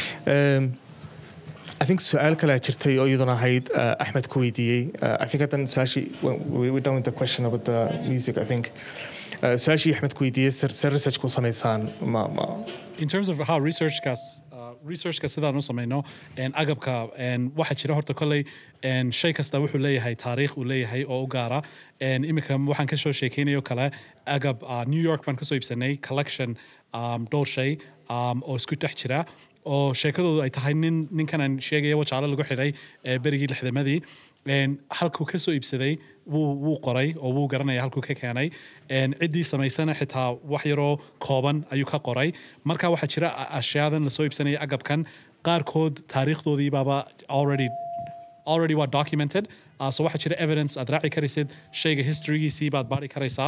I think su'aal kale jirtay oo iyaduna ahayd Ahmed ku weydiiyey I think hadan su'aashii we're done with the question about the music I think su'aashii Ahmed ku weydiiyey sir research ku samaysaan in terms of how researchka sidaan u samayno agabka waxa jira horta kolley shay kasta wuxuu leeyahay taariikh uu leeyahay oo u gaara imika waxaan ka soo sheekeynayo kale agab New York baan ka soo iibsanay collection dhowr shay oo isku dhex jira oo sheekadoodu ay tahay ninkan aan sheegaya wajaale lagu xidhay berigii lixdamadii halkuu ka soo iibsaday wuu qoray oo wuu garanaya halkuu ka keenay ciddii samaysana xitaa wax yaroo kooban ayuu ka qoray marka waxaa jira ashyaadan lasoo iibsanaya agabkan qaarkood taariikhdoodii baaba already waa documented so waxaa jira evidence aad raaci karaysid shayga historygiisii baad baari karaysaa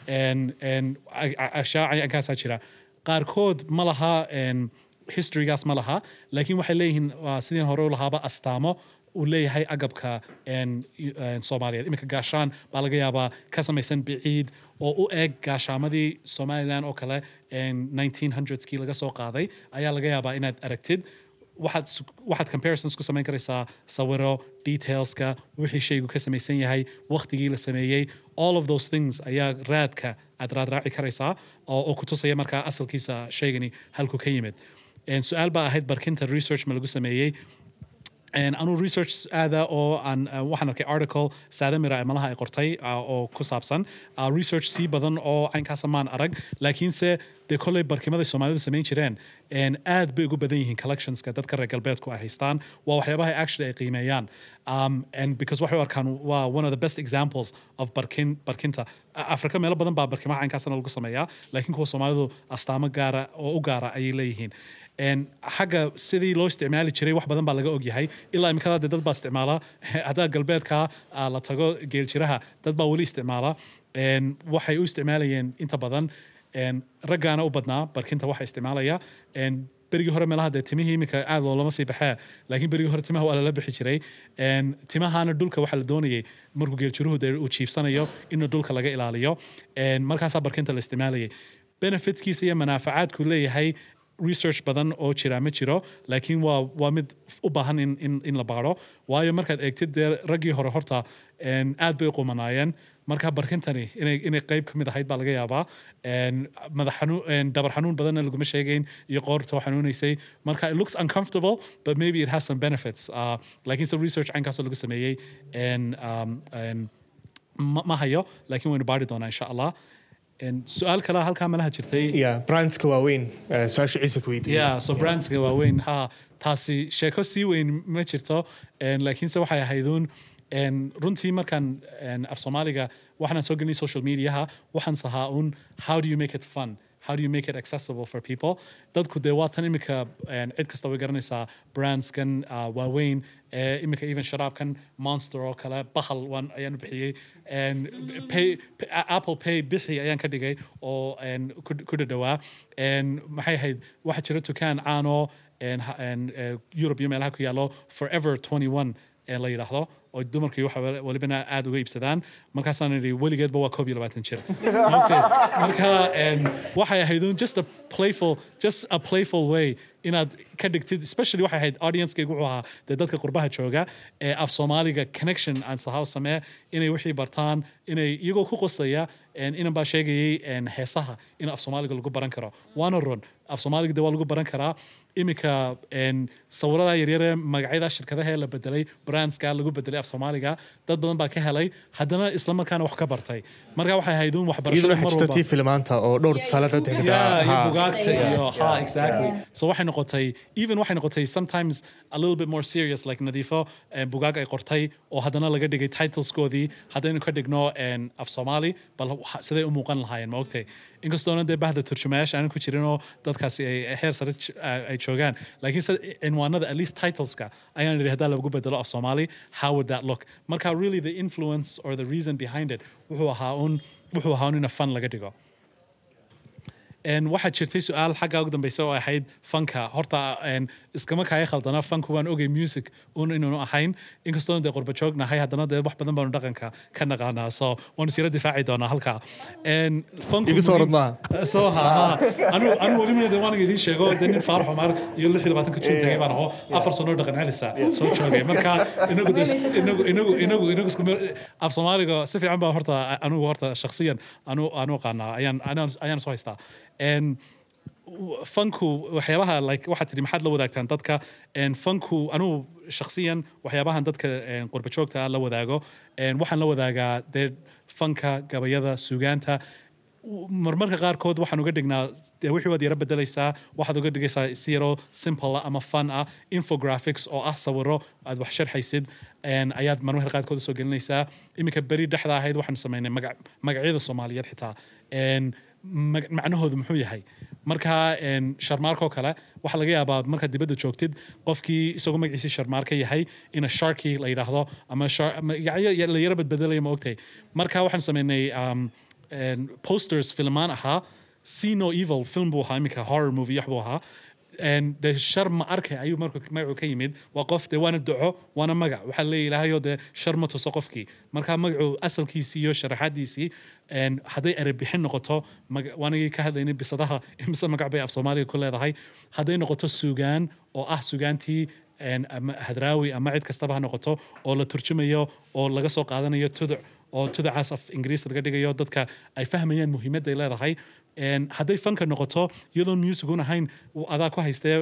ashyaa cayankaasaa jira qaarkood ma laha historygaas ma laha laakiin waxay leeyihiin sidii hore u lahaaba astaamo uu leeyahay agabka Soomaaliyeed imika gaashaan baa laga yaabaa ka samaysan biciid oo u eg gaashaamadii Somaliland oo kale 1900skii laga soo qaaday ayaa laga yaabaa inaad aragtid waxaad comparisons ku samayn karaysaa sawiro detailska wixii shaygu ka samaysan yahay waqtigii la sameeyey all of those things ayaa raadka aad raaci karaysaa oo ku tusaya markaa asalkiisa shaygani halku ka yimid su'aal baa ahayd barkinta research ma lagu sameeyey anuu research aada oo waxaan arkay article saadamira malaha ay qortay oo ku saabsan research sii badan oo caynkaasa maan arag laakiinse dee kolley barkimada Soomaalidu samayn jireen aad bay ugu badan yihiin collectionska dadka reer galbeedku ay haystaan waa waxyaabaha actually ay qiimeeyaan and because waxay arkaan waa one of the best examples of barkinta Afrika meelo badan baa barkimaha caynkaasana lagu sameeyaa laakiin kuwa Soomaalidu astaamo gaara oo u gaara ayay leeyihiin xagga sidii loo isticmaali jiray wax badan baa laga ogyahay ilaa imikada dad baa isticmaala hadda galbeedka la tago geeljiraha dad baa wali isticmaala waxay u isticmaalayeen inta badan raggaana u badnaa barkinta waxa isticmaalaya berigii hore meelaha dee timihii imika aad loolama sii baxee laakiin berigii hore timaha waa lala bixi jiray timahana dhulka waxaa la doonayay markuu geeljiruhu dee uu jiibsanayo inuu dhulka laga ilaaliyo markaasaa barkinta la isticmaalayay benefitskiisa iyo manaafacaadku leeyahay research badan oo jira ma jiro laakiin waa mid u baahan in la baaro waayo markaad eegtid dee raggii hore horta aad bay u qumanaayeen marka barkintani inay qayb ka mid ahayd baa laga yaabaa dabar xanuun badanna laguma sheegayn iyo qoorta xanuunaysay marka it looks uncomfortable but maybe it has some benefits laakiin se research caynkaasoo lagu sameeyey ma hayo laakiin waynu baari doonaa insha allah su'aal kale halkaa malaha jirtay brandska waaweyn su'aasha ciise ku weydiiyey so brandska waaweyn taasi sheeko sii weyn ma jirto laakiinse waxay ahayduun runtii markaan af Soomaaliga waxaan soo gelinay social mediaha waxaan sahaa how do you make it fun how do you make it accessible for people dadku dee waa tan imika cid kasta way garanaysaa brandskan waaweyn imika even sharaabkan Monster oo kale bahal waan ayaan bixiyey Apple Pay bixi ayaan ka dhigay oo ku dhawaa maxay ahayd waxa jira dukaan caano Europe iyo meelaha ku yaalo Forever 21 la yiraahdo oo dumarkii waxa walibana aad uga iibsadaan markaasaan idhi weligeedba waa 21 jir marka waxay ahayd just a playful way inaad ka dhigtid especially waxay ahayd audience-kaygu wuxuu ahaa dee dadka qurbaha jooga af Soomaaliga connection aan sahaw samee inay wixii bartaan inay iyagoo ku qosaya inan baa sheegayay heesaha in af Soomaaliga lagu baran karo waana run af Soomaaliga dee waa lagu baran karaa imika sawirada yaryare magacyada shirkadaha la bedelay brandska lagu bedelay af Soomaaliga dad badan baa ka helay haddana isla markaana wax ka bartay marka waxay hayduun waxbarasho mar walba tii filmaanta oo dhowr tusaale dad bugaagta iyo exactly so waxay noqotay even waxay noqotay sometimes a little bit more serious like Nadiifo bugaag ay qortay oo haddana laga dhigay titleskoodii haddaynu ka dhigno af Soomaali bal siday u muuqan lahaayeen ma ogtay inkastoo dee bahda turjumayaasha aan ku jirinoo dadkaasi ay heer sare ay joogaan laakiin cinwaanada at least titleska ayaan idhi haddaa lagu bedelo af Soomaali how would that look marka really the influence or the reason behind it wuxuu ahaa in fun laga dhigo waxaa jirtay su'aal xagga ugu dambaysa oo ahayd fanka horta iskama kaya khaldana fanku waan ogay music inaanu ahayn inkastoo dee qurba joognahay haddana dee wax badan baanu dhaqanka ka naqaanaa so waanu sira difaaci doonaa halkaa igu soo orod maaha so anu weli mina waan idiin sheego dee nin faarax Omar iyo 26 Juun tagay baan aho 4 sano dhaqan celisa soo joogay marka inagu isku af Soomaaliga si fiican baa horta shakhsiyan anu qaanaa ayaan soo haystaa fanku waxyaabaha like waxaad tidhi maxaad la wadaagtaan dadka fanku anugu shakhsiyan waxyaabahan dadka qurba joogta la wadaago waxaan la wadaagaa dee fanka gabayada suugaanta marmarka qaarkood waxaan uga dhignaa wixii waad yara bedelaysaa waxaad uga dhigaysaa si yaroo simple ama fun ah infographics oo ah sawiro aad wax sharxaysid ayaad marmarka qaarkood soo gelinaysaa iminka beri dhexda ahayd waxaan sameynay magacyada Soomaaliyeed xitaa macnahoodu muxuu yahay marka sharmaarko kale waxa laga yaabaa marka dibadda joogtid qofkii isagoo magaciisa sharmaarka yahay in sharky la yiraahdo ama la yara bedelayo ma ogtay marka waxaan sameynay posters filmaan ahaa See No Evil film buu ahaa iminka horror movie yaxbuu ahaa de shar ma arkay ayuu magacu ka yimid waa qof dee waana duco waana magac waxaa leeyahay dee shar ma tuso qofkii marka magacu asalkiisii iyo sharaxaadiisii hadday erebixin noqoto waanagii ka hadlaynay bisadaha imise magac bay af Soomaaliga ku leedahay hadday noqoto suugaan oo ah suugaantii hadraawi ama cid kastaba ha noqoto oo la turjumayo oo laga soo qaadanayo tuduc oo tuducaas af Ingiriis laga dhigayo dadka ay fahmayaan muhiimadda ay leedahay hadday fanka noqoto iyadoon music ahayn adaa ku haystee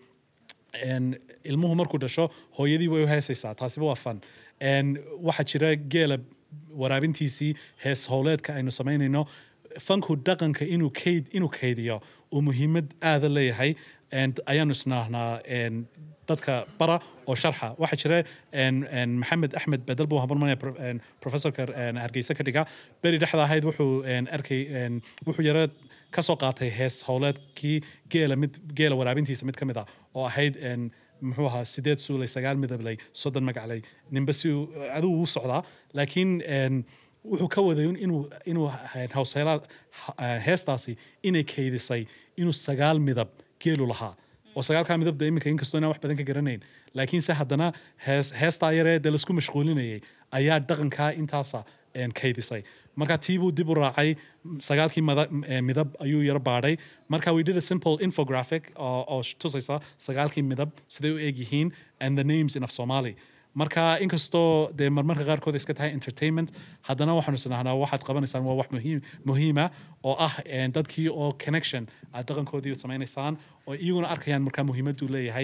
ilmuhu markuu dhasho hooyadii way u heesaysaa taasiba waa fan waxaa jira geela waraabintiisii hees howleedka aynu samaynayno fanku dhaqanka inuu kaydiyo uu muhiimad aada leeyahay ayaanu isnaahnaa dadka bara oo sharxa waxaa jira maxamed axmed bedel buu habarmanaya professorka hargeysa ka dhiga beri dhexda ahayd wuxuu yara ka soo qaatay hees howleedkii geela waraabintiisa mid ka mid ah oo ahayd muxuu ahaa 8 suulay 9 midablay 30 magaclay ninba si adigu u socdaa laakiin wuxuu ka waday inuu heestaasi inay kaydisay inuu 9 midab geelu lahaa oo 9 midab iminka inkastoo inaan wax badan ka garanayn laakiin se haddana heestaa yaree dee laisku mashquulinayay ayaa dhaqankaa intaasa kaydisay marka tiibuu dib u raacay 9 midab ayuu yara baadhay marka we did a simple infographic oo tusaysa 9 midab siday u eg yihiin and the names in af Somali marka inkastoo dee marmarka qaarkood iska tahay entertainment haddana waxaanu isnahnaa waxaad qabanaysaan waa wax muhiima oo ah dadkii oo connection aad dhaqankoodii samaynaysaan oo iyaguna arkayaan markaa muhiimaduu leeyahay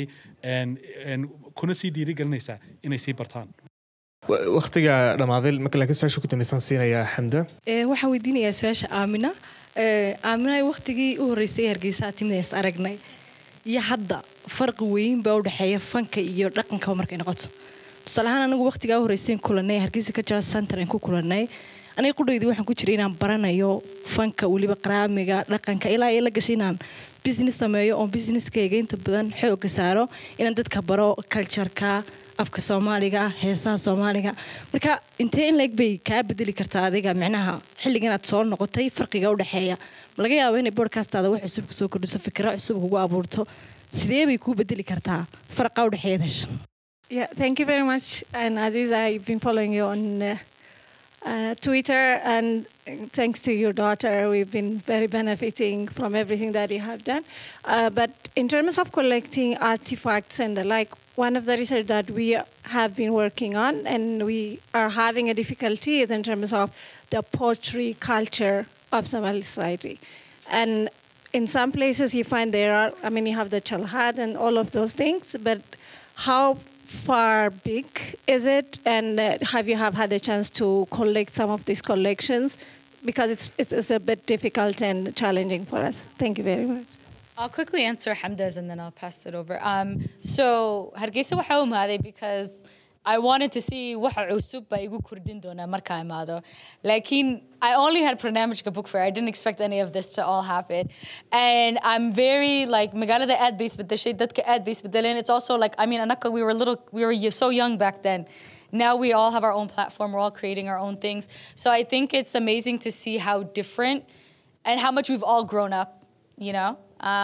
kuna sii dhiirigelinaysaa inay sii bartaan waqtiga dhamaaday marka laakiin su-aasha ku dambaysan siinayaa Xamda waxaan weydiinayaa su-aasha Aamina waqtigii u horreysay Hargeysa timidees aragnay iyo hadda farqi weyn baa u dhaxeeya fanka iyo dhaqanka markay noqoto tusaale ahaan anagu waqtigaa u horreysay kulanay Hargeysa ka jira center aan ku kulanay aniga qudhaydii waxaan ku jiray inaan baranayo fanka waliba qaraamiga dhaqanka ilaa ay la gashay inaan business sameeyo oo businesskayga inta badan xoog saaro inaan dadka baro culture-ka afka Soomaaliga heesaha Soomaaliga marka intee in leeg bay ka bedeli kartaa adiga macnaha xilligan aad soo noqotay farqiga u dhaxeeya laga yaabo in podcast-aada wax cusub ku soo kordhiso fikra cusub ugu abuurto sidee bay ku bedeli kartaa farqa u dhaxeeya Yeah, thank you very much. And Aziz, I've been following you on Twitter, and thanks to your daughter, we've been very benefiting from everything that you have done. But in terms of collecting artifacts and the like, one of the research that we have been working on, and we are having a difficulty, is in terms of the poetry culture of Somali society. And in some places you find there are, I mean, you have the chalhad and all of those things, but how far big is it? And have you had a chance to collect some of these collections? Because it's a bit difficult and challenging for us. Thank you very much. I'll quickly answer Hamda's and then I'll pass it over. So Hargeysa waxa u imaaday because I wanted to see waxa cusub ba igu kordhin doona marka imaado. Lakin I only had Barnaamijka Book Fair. I didn't expect any of this to all happen. And I'm very like magaalada aad bay isbedeshay, dadka aad bay isbedeleen. It's also like, I mean, anaka we were so young back then. Now we all have our own platform. We're all creating our own things. So I think it's amazing to see how different and how much we've all grown up, you know?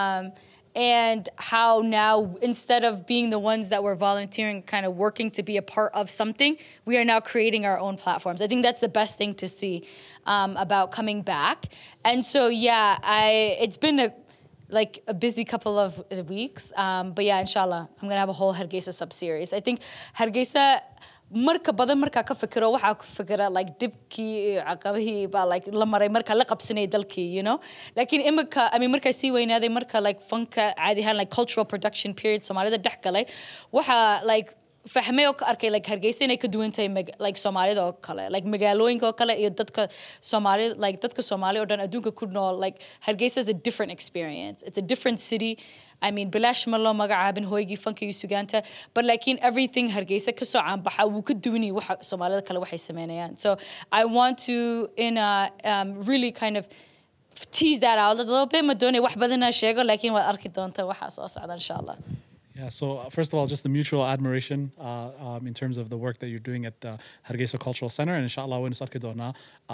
And how now, instead of being the ones that were volunteering, kind of working to be a part of something, we are now creating our own platforms. I think that's the best thing to see about coming back. And so, yeah, it's been a busy couple of weeks. But yeah, inshallah, I'm going to have a whole Hargeysa sub-series. I think Hargeysa, marka badan marka ka fikiro waxa ku fikira like dibkii caqabihii ba like la maray marka la qabsanay dalkii, you know, lakin imika I mean marka sii weynaaday marka like fanka caadi ahaan like cultural production period Soomaalida dhex galay waxa like fahmay oo ka arkay like Hargeysa inay ka duwan tahay like Soomaalida oo kale, like magaalooyinka oo kale iyo dadka Soomaali like dadka Soomaali oo dhan adduunka ku nool, like Hargeysa is a different experience. It's a different city. I mean, bilash ma loo magacaabin hoygii fanka iyo sugaanta, but like in everything Hargeysa ka soo caan baxa wuu ka duwani waxa Soomaalida kale waxay sameynayaan. So I want to really kind of tease that out a little bit. Ma doonay wax badan aan sheego, lakin waad arki doontaa waxa soo socda inshallah. Yeah, so first of all, just the mutual admiration in terms of the work that you're doing at Hargeysa Cultural Center, and inshallah, when Sarkidona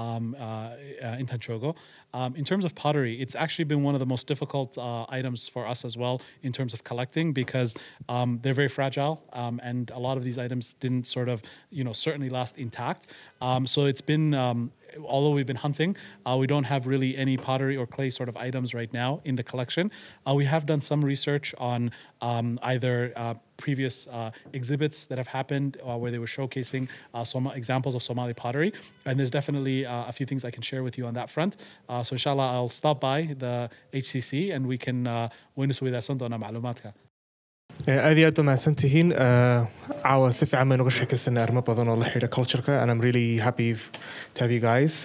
in Tanchogo. In terms of pottery, it's actually been one of the most difficult items for us as well in terms of collecting because they're very fragile and a lot of these items didn't sort of, certainly last intact. So it's been, although we've been hunting, we don't have really any pottery or clay sort of items right now in the collection. We have done some research on either previous exhibits that have happened where they were showcasing some examples of Somali pottery. And there's definitely a few things I can share with you on that front. So inshallah, I'll stop by the HCC and we can ونس وإذا صندوقنا معلوماتك. aad iyo aad umahadsantihiin caawa si fiican baynu uga sheekaysanay arrimo badan oo la xidhiidha cultureka, and I'm really happy to have you guys.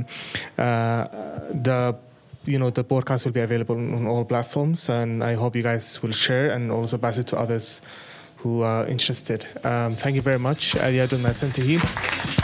The podcast will be available on all platforms, and I hope you guys will share and also pass it to others who are interested. Thank you very much. aad iyo aad umahadsantihiin.